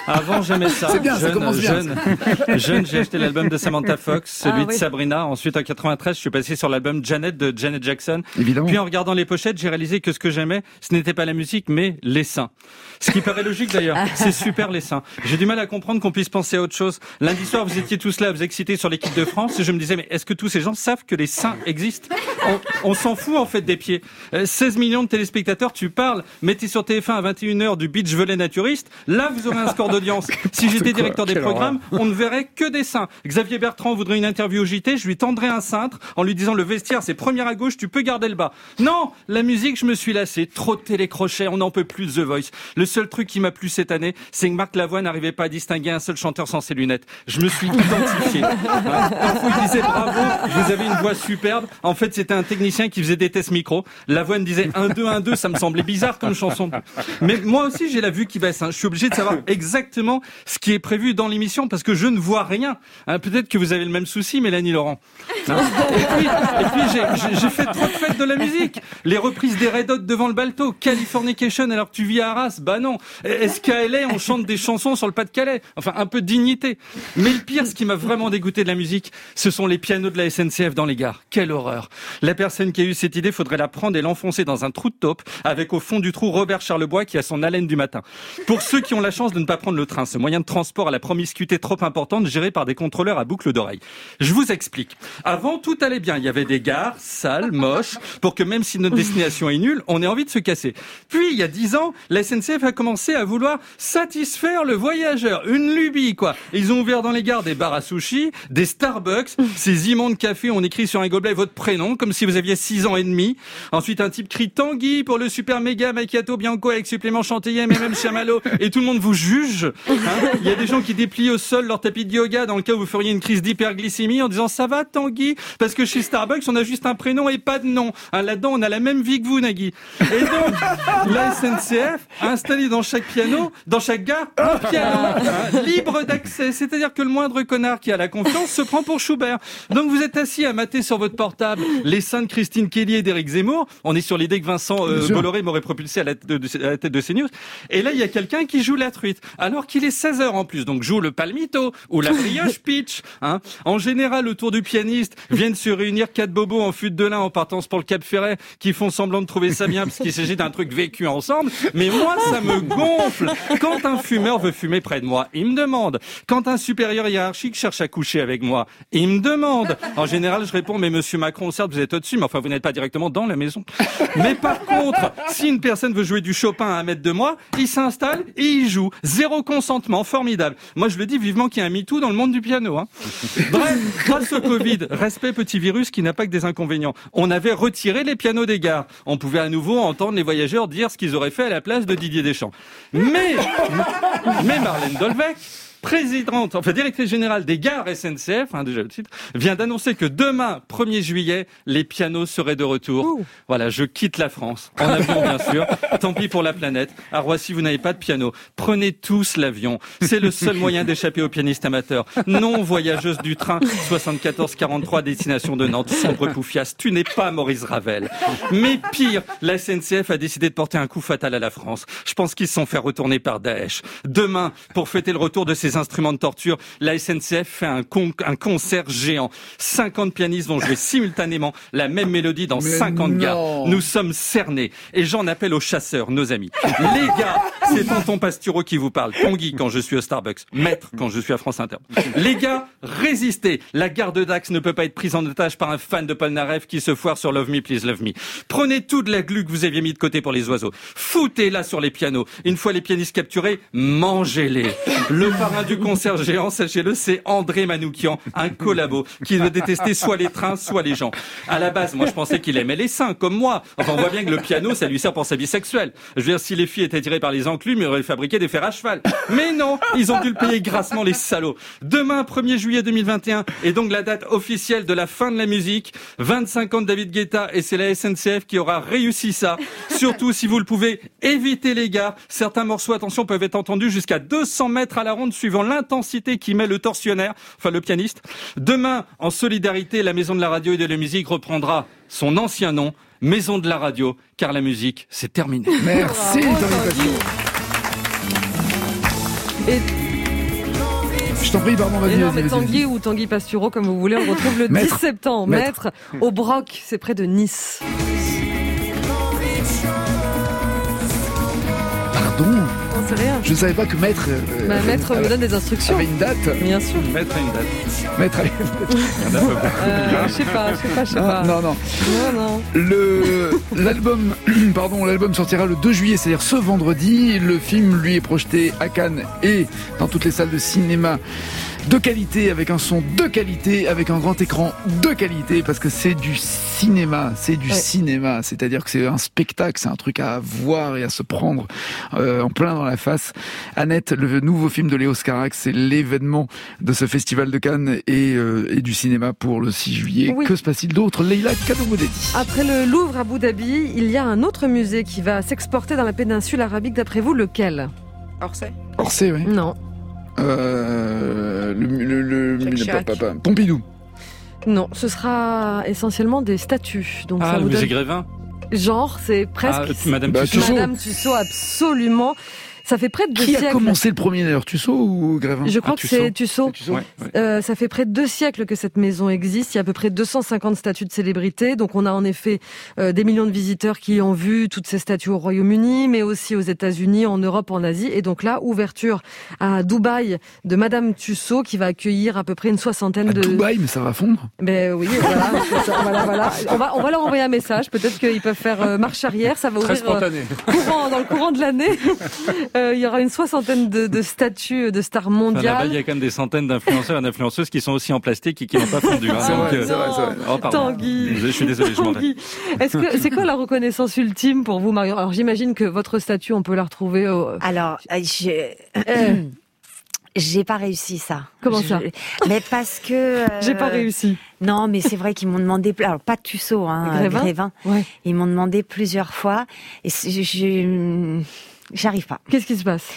Avant, j'aimais ça. C'est bien, ça commence bien. Jeune, j'ai acheté l'album de Samantha Fox, celui de oui. Sabrina. Ensuite, en 93, je suis passé sur l'album Janet de Janet Jackson. Évidemment. Puis en regardant les pochettes, j'ai réalisé que ce que j'aimais, ce n'était pas la musique, mais les seins. Ce qui paraît logique d'ailleurs. C'est super les seins. J'ai du mal à comprendre qu'on puisse penser à autre chose. Lundi soir, vous étiez tous là, vous excitez sur l'équipe de France. Et je me disais, mais est-ce que tous ces gens savent que les seins existent? On s'en fout en fait des pieds. 16 millions de téléspectateurs, tu parles. Mettez sur TF1 à 21h du Beach Volley naturiste. Là, vous aurez un score d'audience. Si j'étais directeur des programmes, on ne verrait que des seins. Xavier Bertrand voudrait une interview au JT, je lui tendrais un cintre en lui disant le vestiaire c'est première à gauche, tu peux garder le bas. Non, la musique, je me suis lassé. Trop de télécrochets, on n'en peut plus de The Voice. Le seul truc qui m'a plu cette année, c'est que Marc Lavoine n'arrivait pas à distinguer un seul chanteur sans ses lunettes. Je me suis identifié. Parfois il disait bravo, vous avez une voix superbe. En fait, c'était un technicien qui faisait des tests micro. Lavoine disait 1, 2, 1, 2, ça me semblait bizarre comme chanson. Mais moi aussi, j'ai la vue qui baisse. Je suis obligé de savoir exactement ce qui est prévu dans l'émission parce que je ne vois rien. Peut-être que vous avez le même souci, Mélanie Laurent. Et puis j'ai fait trop de fêtes de la musique. Les reprises des Red Hot devant le Balto, Californication alors que tu vis à Arras, bah non. SKLA, on chante des chansons sur le Pas-de-Calais. Enfin, un peu de dignité. Mais le pire, ce qui m'a vraiment dégoûté de la musique, ce sont les pianos de la SNCF dans les gares. Quelle horreur. La personne qui a eu cette idée, faudrait la prendre et l'enfoncer dans un trou de taupe avec au fond du trou Robert Charlebois qui a son haleine du matin. Pour ceux qui ont la chance de ne pas prendre le train, ce moyen de transport à la promiscuité trop importante géré par des contrôleurs à boucle d'oreille. Je vous explique. Avant, tout allait bien. Il y avait des gares sales, moches, pour que même si notre destination est nulle, on ait envie de se casser. Puis, il y a 10 ans, la SNCF a commencé à vouloir satisfaire le voyageur. Une lubie, quoi. Ils ont ouvert dans les gares des bars à sushi, des Starbucks, ces immondes cafés où on écrit sur un gobelet votre prénom, comme si vous aviez 6 ans et demi. Ensuite, un type crie Tanguy pour le super méga macchiato bianco avec supplément chantilly et même chamallow. Et tout le monde vous juge. Il y a des gens qui déplient au sol leur tapis de yoga dans le cas où vous feriez une crise d'hyperglycémie en disant ça va Tanguy? Parce que chez Starbucks, on a juste un prénom et pas de nom. Là-dedans, on a la même vie que vous, Nagui. Et donc, la SNCF a installé dans chaque piano, dans chaque gare, un piano libre d'accès. C'est-à-dire que le moindre connard qui a la confiance se prend pour Schubert. Donc vous êtes assis à mater sur votre portable les seins de Christine Kelly et d'Éric Zemmour. On est sur l'idée que Vincent Bolloré m'aurait propulsé à la tête de CNews. Et là, il y a quelqu'un qui joue la truite. Alors qu'il est 16h en plus. Donc joue le palmito ou la brioche pitch. En général, autour du pianiste viennent se réunir 4 bobos en fût de lin en partance pour le Cap Ferret qui font semblant de trouver ça bien parce qu'il s'agit d'un truc vécu ensemble. Mais moi, ça me gonfle. Quand un fumeur veut fumer près de moi, il me demande. Quand un supérieur hiérarchique cherche à coucher avec moi, il me demande. En général, je réponds, mais monsieur Macron, certes, vous êtes au-dessus, mais enfin, vous n'êtes pas directement dans la maison. Mais par contre, si une personne veut jouer du Chopin à 1 mètre de moi, il s'installe et il joue. Zéro consentement, formidable. Moi, je le dis vivement qu'il y a un MeToo dans le monde du piano. Bref, grâce au Covid, respect petit virus qui n'a pas que des inconvénients. On avait retiré les pianos des gares. On pouvait à nouveau entendre les voyageurs dire ce qu'ils auraient fait à la place de Didier Deschamps. Mais Marlène Dolbeck, directrice générale des gares SNCF, déjà le titre, vient d'annoncer que demain, 1er juillet, les pianos seraient de retour. Voilà, je quitte la France. En avion, bien sûr. Tant pis pour la planète. À Roissy, vous n'avez pas de piano. Prenez tous l'avion. C'est le seul moyen d'échapper aux pianistes amateurs. Non, voyageuse du train 74-43, destination de Nantes, sombre poufias. Tu n'es pas Maurice Ravel. Mais pire, la SNCF a décidé de porter un coup fatal à la France. Je pense qu'ils se sont fait retourner par Daesh. Demain, pour fêter le retour de ces instruments de torture, la SNCF fait un concert géant. 50 pianistes vont jouer simultanément la même mélodie dans 50 gares. Nous sommes cernés. Et j'en appelle aux chasseurs, nos amis. Les gars, c'est tonton Pastureau qui vous parle. Tanguy quand je suis au Starbucks. Maître quand je suis à France Inter. Les gars, résistez. La gare de Dax ne peut pas être prise en otage par un fan de Polnareff qui se foire sur Love Me, Please Love Me. Prenez toute la glu que vous aviez mis de côté pour les oiseaux. Foutez-la sur les pianos. Une fois les pianistes capturés, mangez-les. Le parrain du concert géant, sachez-le, c'est André Manoukian, un collabo qui ne détestait soit les trains, soit les gens. À la base, moi, je pensais qu'il aimait les seins, comme moi. Enfin, on voit bien que le piano, ça lui sert pour sa vie sexuelle. Je veux dire, si les filles étaient tirées par les enclumes, ils auraient fabriqué des fers à cheval. Mais non, ils ont dû le payer grassement, les salauds. Demain, 1er juillet 2021, est donc la date officielle de la fin de la musique. 25 ans de David Guetta, et c'est la SNCF qui aura réussi ça. Surtout, si vous le pouvez, évitez les gares. Certains morceaux, attention, peuvent être entendus jusqu'à 200 mètres à la ronde, suivant l'intensité qui met le tortionnaire, enfin le pianiste. Demain, en solidarité, la Maison de la Radio et de la Musique reprendra son ancien nom, Maison de la Radio, car la musique, c'est terminé. Merci, Tony Passion. Et Je t'en prie, pardon, vas-y, non, vas-y, mais vas-y. Tanguy ou Tanguy Pastureau, comme vous voulez, on retrouve le 10 Maître. septembre. Maître. Au Broc, c'est près de Nice. Pardon, On sait rien. je ne savais pas que Maître... Maître me donne des instructions. avait une date. Bien sûr. Mettre à une date. Maître, allez. Je sais pas. Non. Non. L'album sortira le 2 juillet, c'est-à-dire ce vendredi. Le film, lui, est projeté à Cannes et dans toutes les salles de cinéma de qualité, avec un son de qualité, avec un grand écran de qualité, parce que c'est du cinéma, c'est-à-dire que c'est un spectacle, c'est un truc à voir et à se prendre en plein dans la face. Annette, le nouveau film de Léo Scarax, c'est l'événement de ce festival de Cannes et du cinéma pour le 6 juillet. Oui. Que se passe-t-il d'autre, Leïla Kadoumoudedi? Après le Louvre à Abu Dhabi, il y a un autre musée qui va s'exporter dans la péninsule arabique. D'après vous, lequel? Orsay. Orsay, oui. Non. Jacques Chirac. Pompidou. Non, ce sera essentiellement des statues. Donc ça Ah, le vous musée donne... Grévin. Genre, c'est presque... Madame Bah, Tussaud. Tussaud. Madame Tussaud, absolument. Ça fait près de 2 Qui siècles. a commencé le premier d'ailleurs, Tussaud ou Grévin? Je crois que c'est Tussaud. Ouais, ouais. Ça fait près de 2 siècles que cette maison existe. Il y a à peu près 250 statues de célébrités. Donc on a en effet des millions de visiteurs qui ont vu toutes ces statues au Royaume-Uni, mais aussi aux États-Unis, en Europe, en Asie. Et donc là, ouverture à Dubaï de Madame Tussaud qui va accueillir à peu près une soixantaine À de... Dubaï, mais ça va fondre. Ben oui, voilà, c'est ça, voilà. On va leur envoyer un message. Peut-être qu'ils peuvent faire marche arrière. Ça va Très ouvrir spontané. dans le courant de l'année. Il y aura une soixantaine de statues de stars Enfin, là-bas, mondiales. il y a quand même des centaines d'influenceurs et d'influenceuses qui sont aussi en plastique et qui n'ont pas fondu. Hein, C'est donc, vrai, c'est vrai. Oh, pardon. Tanguy. Je suis désolé, je m'en vais. Tanguy. Est-ce que c'est quoi la reconnaissance ultime pour vous, Marion? Alors j'imagine que votre statue, on peut la retrouver au... Alors, j'ai pas réussi ça. Comment ça? Mais parce que... J'ai pas réussi. Non, mais c'est vrai qu'ils m'ont demandé... Alors, pas Tussaud, hein, Grévin. Ouais. Ils m'ont demandé plusieurs fois. Et j'arrive pas. Qu'est-ce qui se passe?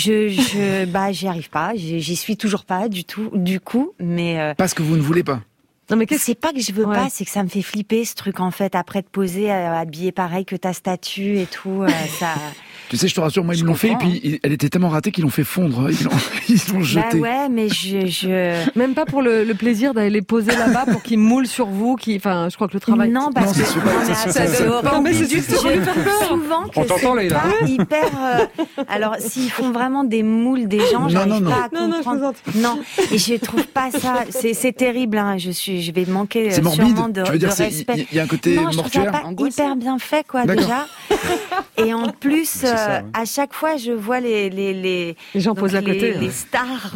J'y arrive pas. J'y suis toujours pas du tout, du coup, mais... Parce que vous ne voulez pas. Non, mais c'est pas que je veux pas, c'est que ça me fait flipper ce truc en fait. Après de poser habillé pareil que ta statue et tout, ça. Tu sais, je te rassure, moi ils l'ont fait et puis elle était tellement ratée qu'ils l'ont fait fondre. Ils l'ont jeté. Bah ouais, mais je... Même pas pour le plaisir d'aller les poser là-bas pour qu'ils moulent sur vous, enfin, je crois que le travail. Non, parce que c'est horrible. Non, mais c'est juste pour lui faire peur. Souvent que On t'entend, c'est Leïla. pas hyper. Alors, s'ils font vraiment des moules des gens, j'arrive pas à Non, je comprendre. Non, et je trouve pas ça. C'est terrible. Hein. Je vais manquer C'est morbide. sûrement de Tu veux dire, respect. il y a un côté non, je mortuaire. trouve ça pas hyper bien fait, quoi, D'accord. déjà. Et en plus, C'est ça, oui. à chaque fois, je vois les gens donc posent à côté. les stars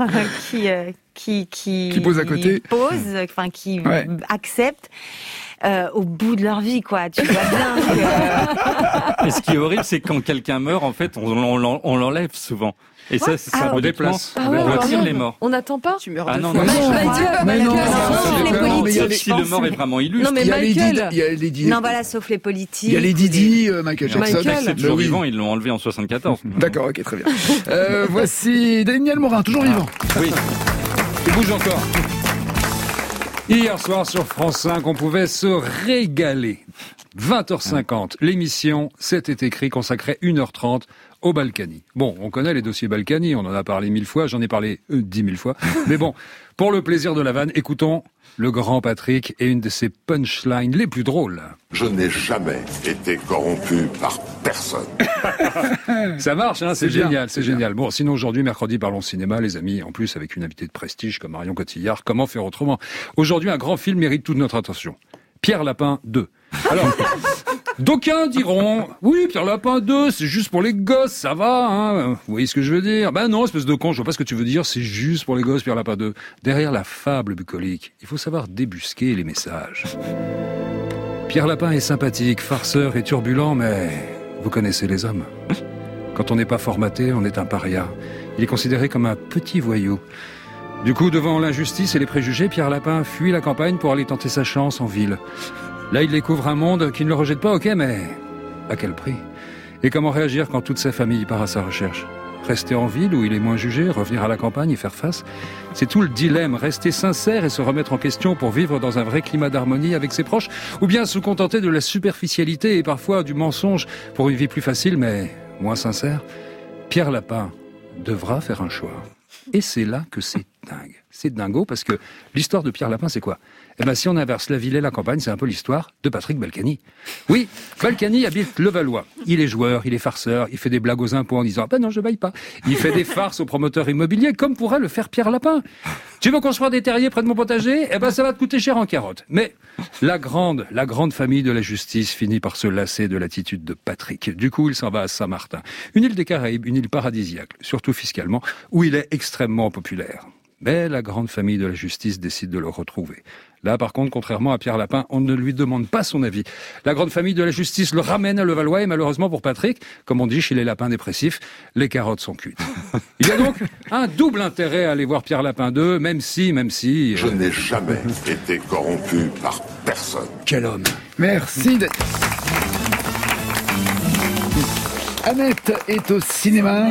qui posent à côté. posent, enfin qui Ouais. acceptent. Au bout de leur vie, quoi. Tu vois bien que... Et ce qui est horrible, c'est que quand quelqu'un meurt, en fait, on l'enlève souvent. Et ça, c'est Ah, un on déplace. Ah ouais, on alors retire non, les morts. On n'attend pas. Tu meurs Ah de non, faim. non, non. Mais non, sauf les politiques, Sauf si je le pense. mort est vraiment illustre. Non, mais il y a Lady, Michael. il y a Lady, Non, voilà, sauf les politiques. il y a Lady Di, Michael Jackson. Michael. C'est toujours Oui. vivant, ils l'ont enlevé en 74. D'accord, ok, très bien. Voici Daniel Morin, toujours vivant. Oui, il bouge encore. Hier soir sur France 5, on pouvait se régaler. 20h50, l'émission C'était écrit consacrait 1h30 au Balkany. Bon, on connaît les dossiers Balkany, on en a parlé 1000 fois, j'en ai parlé 10 000 fois. Mais bon, pour le plaisir de la vanne, écoutons le grand Patrick et une de ses punchlines les plus drôles. Je n'ai jamais été corrompu par personne. Ça marche, hein, c'est bien, génial, c'est c'est génial. Bon, sinon aujourd'hui, mercredi, parlons cinéma, les amis, en plus avec une invitée de prestige comme Marion Cotillard, comment faire autrement? Aujourd'hui, un grand film mérite toute notre attention. Pierre Lapin 2. Alors, d'aucuns diront, oui, Pierre Lapin 2, c'est juste pour les gosses, ça va, hein. Vous voyez ce que je veux dire? Ben non, espèce de con, je vois pas ce que tu veux dire, c'est juste pour les gosses, Pierre Lapin 2. Derrière la fable bucolique, il faut savoir débusquer les messages. Pierre Lapin est sympathique, farceur et turbulent, mais vous connaissez les hommes. Quand on n'est pas formaté, on est un paria. Il est considéré comme un petit voyou. Du coup, devant l'injustice et les préjugés, Pierre Lapin fuit la campagne pour aller tenter sa chance en ville. Là, il découvre un monde qui ne le rejette pas, ok, mais à quel prix? Et comment réagir quand toute sa famille part à sa recherche? Rester en ville où il est moins jugé, revenir à la campagne et faire face? C'est tout le dilemme, rester sincère et se remettre en question pour vivre dans un vrai climat d'harmonie avec ses proches, ou bien se contenter de la superficialité et parfois du mensonge pour une vie plus facile mais moins sincère? Pierre Lapin devra faire un choix. Et c'est là que c'est dingue. C'est dingo parce que l'histoire de Pierre Lapin, c'est quoi ? Eh ben, si on inverse la ville et la campagne, c'est un peu l'histoire de Patrick Balkany. Oui, Balkany habite Levallois. Il est joueur, il est farceur, il fait des blagues aux impôts en disant « Ah ben non, je baille pas ». Il fait des farces aux promoteurs immobiliers, comme pourrait le faire Pierre Lapin. Tu veux construire des terriers près de mon potager ? Eh ben, ça va te coûter cher en carottes. Mais la grande famille de la justice finit par se lasser de l'attitude de Patrick. Du coup, il s'en va à Saint-Martin, une île des Caraïbes, une île paradisiaque, surtout fiscalement, où il est extrêmement populaire. Mais la grande famille de la justice décide de le retrouver. Là, par contre, contrairement à Pierre Lapin, on ne lui demande pas son avis. La grande famille de la justice le ramène à Levallois et malheureusement pour Patrick, comme on dit chez les lapins dépressifs, les carottes sont cuites. Il y a donc un double intérêt à aller voir Pierre Lapin 2, même si... Je n'ai jamais été corrompu par personne. Quel homme. Merci d'être... Annette est au cinéma.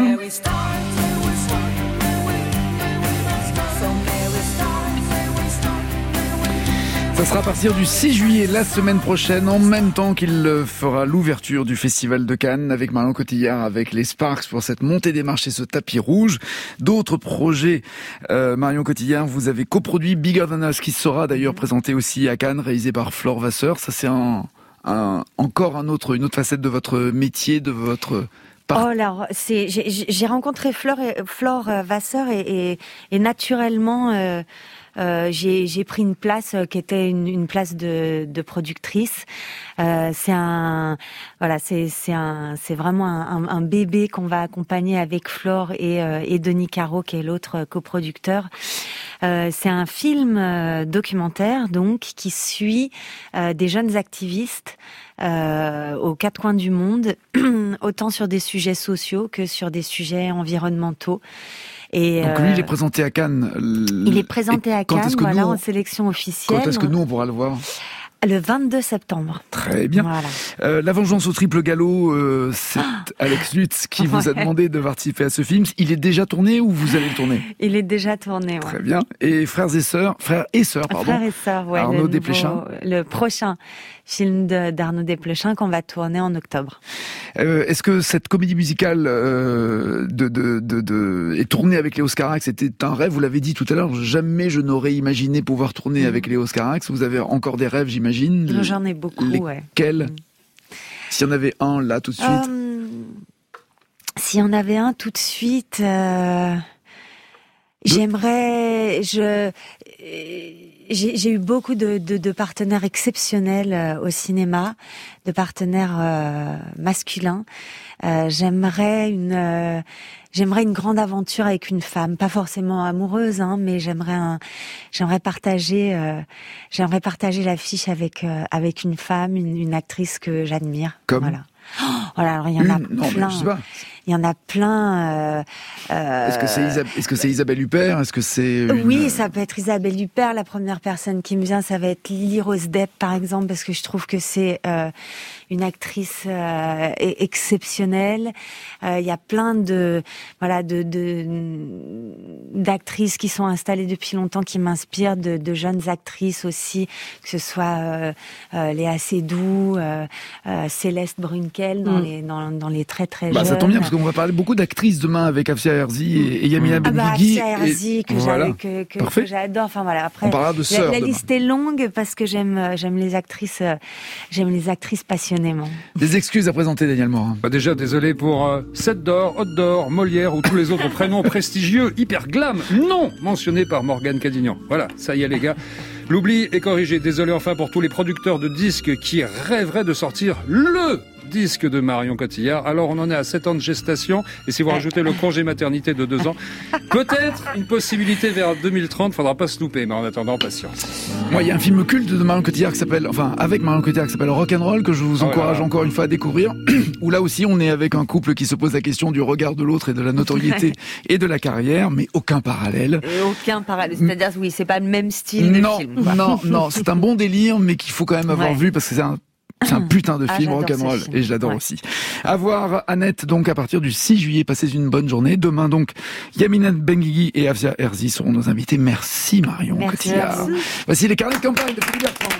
Ça sera à partir du 6 juillet, la semaine prochaine, en même temps qu'il fera l'ouverture du Festival de Cannes avec Marion Cotillard, avec les Sparks pour cette montée des marches et ce tapis rouge. D'autres projets, Marion Cotillard, vous avez coproduit Bigger Than Us, qui sera d'ailleurs présenté aussi à Cannes, réalisé par Flore Vasseur. Ça, c'est encore une autre facette de votre métier, de votre... Oh, alors, j'ai rencontré Flore Vasseur et naturellement, j'ai pris une place qui était une place de productrice. C'est vraiment un bébé qu'on va accompagner avec Flore et Denis Caro, qui est l'autre coproducteur. C'est un film documentaire donc qui suit des jeunes activistes aux quatre coins du monde, autant sur des sujets sociaux que sur des sujets environnementaux. Et donc lui, il est présenté à Cannes. Il est présenté à Cannes, voilà, en sélection officielle. Quand est-ce que nous, on pourra le voir ? Le 22 septembre. Très bien. Voilà. La vengeance au triple galop, c'est Alex Lutz qui vous a demandé de participer à ce film. Il est déjà tourné ou vous allez le tourner ? Il est déjà tourné, ouais. Très bien. Et frères et sœurs, ouais. Arnaud Desplechin. Le prochain film d'Arnaud Desplechin qu'on va tourner en octobre. Est-ce que cette comédie musicale est tournée avec Léos Carax, c'était un rêve ? Vous l'avez dit tout à l'heure, jamais je n'aurais imaginé pouvoir tourner avec Léos Carax. Vous avez encore des rêves, j'imagine. J'en ai beaucoup, ouais. Lesquels ? S'il y en avait un là tout de suite. S'il y en avait un tout de suite, j'aimerais. J'ai eu beaucoup de partenaires exceptionnels au cinéma, de partenaires masculins. J'aimerais une grande aventure avec une femme, pas forcément amoureuse, hein, mais j'aimerais partager l'affiche avec une femme, une actrice que j'admire. Comme voilà. Voilà, alors il y en a plein. Je sais pas. Il y en a plein. Est-ce que c'est Isabelle Huppert ? Est-ce que c'est Oui, ça peut être Isabelle Huppert. La première personne qui me vient, ça va être Lily Rose Depp, par exemple, parce que je trouve que c'est une actrice exceptionnelle. Il y a plein d'actrices qui sont installées depuis longtemps, qui m'inspirent, de jeunes actrices aussi, que ce soit Léa Seydoux, Céleste Brunkel dans les très très jeunes. Ça tombe bien parce qu'on va parler beaucoup d'actrices demain avec Afsia Herzi et Yamina Benguigui. Afsia Herzi que j'adore. Enfin voilà. Après, on parlera de sœurs. La liste est longue parce que j'aime les actrices passionnément. Des excuses à présenter, Daniel Morin. Déjà, désolé pour Sète d'Or, Haute d'Or, Molière ou tous les autres prénoms prestigieux, hyper glam, non mentionnés par Morgane Cadignan. Voilà, ça y est les gars. L'oubli est corrigé. Désolé enfin pour tous les producteurs de disques qui rêveraient de sortir le disque de Marion Cotillard. Alors on en est à 7 ans de gestation et si vous rajoutez le congé maternité de 2 ans, peut-être une possibilité vers 2030, faudra pas se louper, mais en attendant, patience. Moi, il y a un film culte de Marion Cotillard avec Marion Cotillard qui s'appelle Rock'n'Roll, que je vous encourage encore une fois à découvrir, où là aussi on est avec un couple qui se pose la question du regard de l'autre et de la notoriété et de la carrière, mais aucun parallèle. Aucun parallèle, c'est-à-dire oui, c'est pas le même style de film. Non, c'est un bon délire, mais qu'il faut quand même avoir vu parce que c'est un putain de film rock'n'roll et je l'adore aussi. À voir, Annette, donc à partir du 6 juillet, passez une bonne journée. Demain donc, Yamina Benguigui et Afsia Herzi seront nos invités. Merci Marion Cotillard. Voici les carnets de campagne de Philippe Bertrand.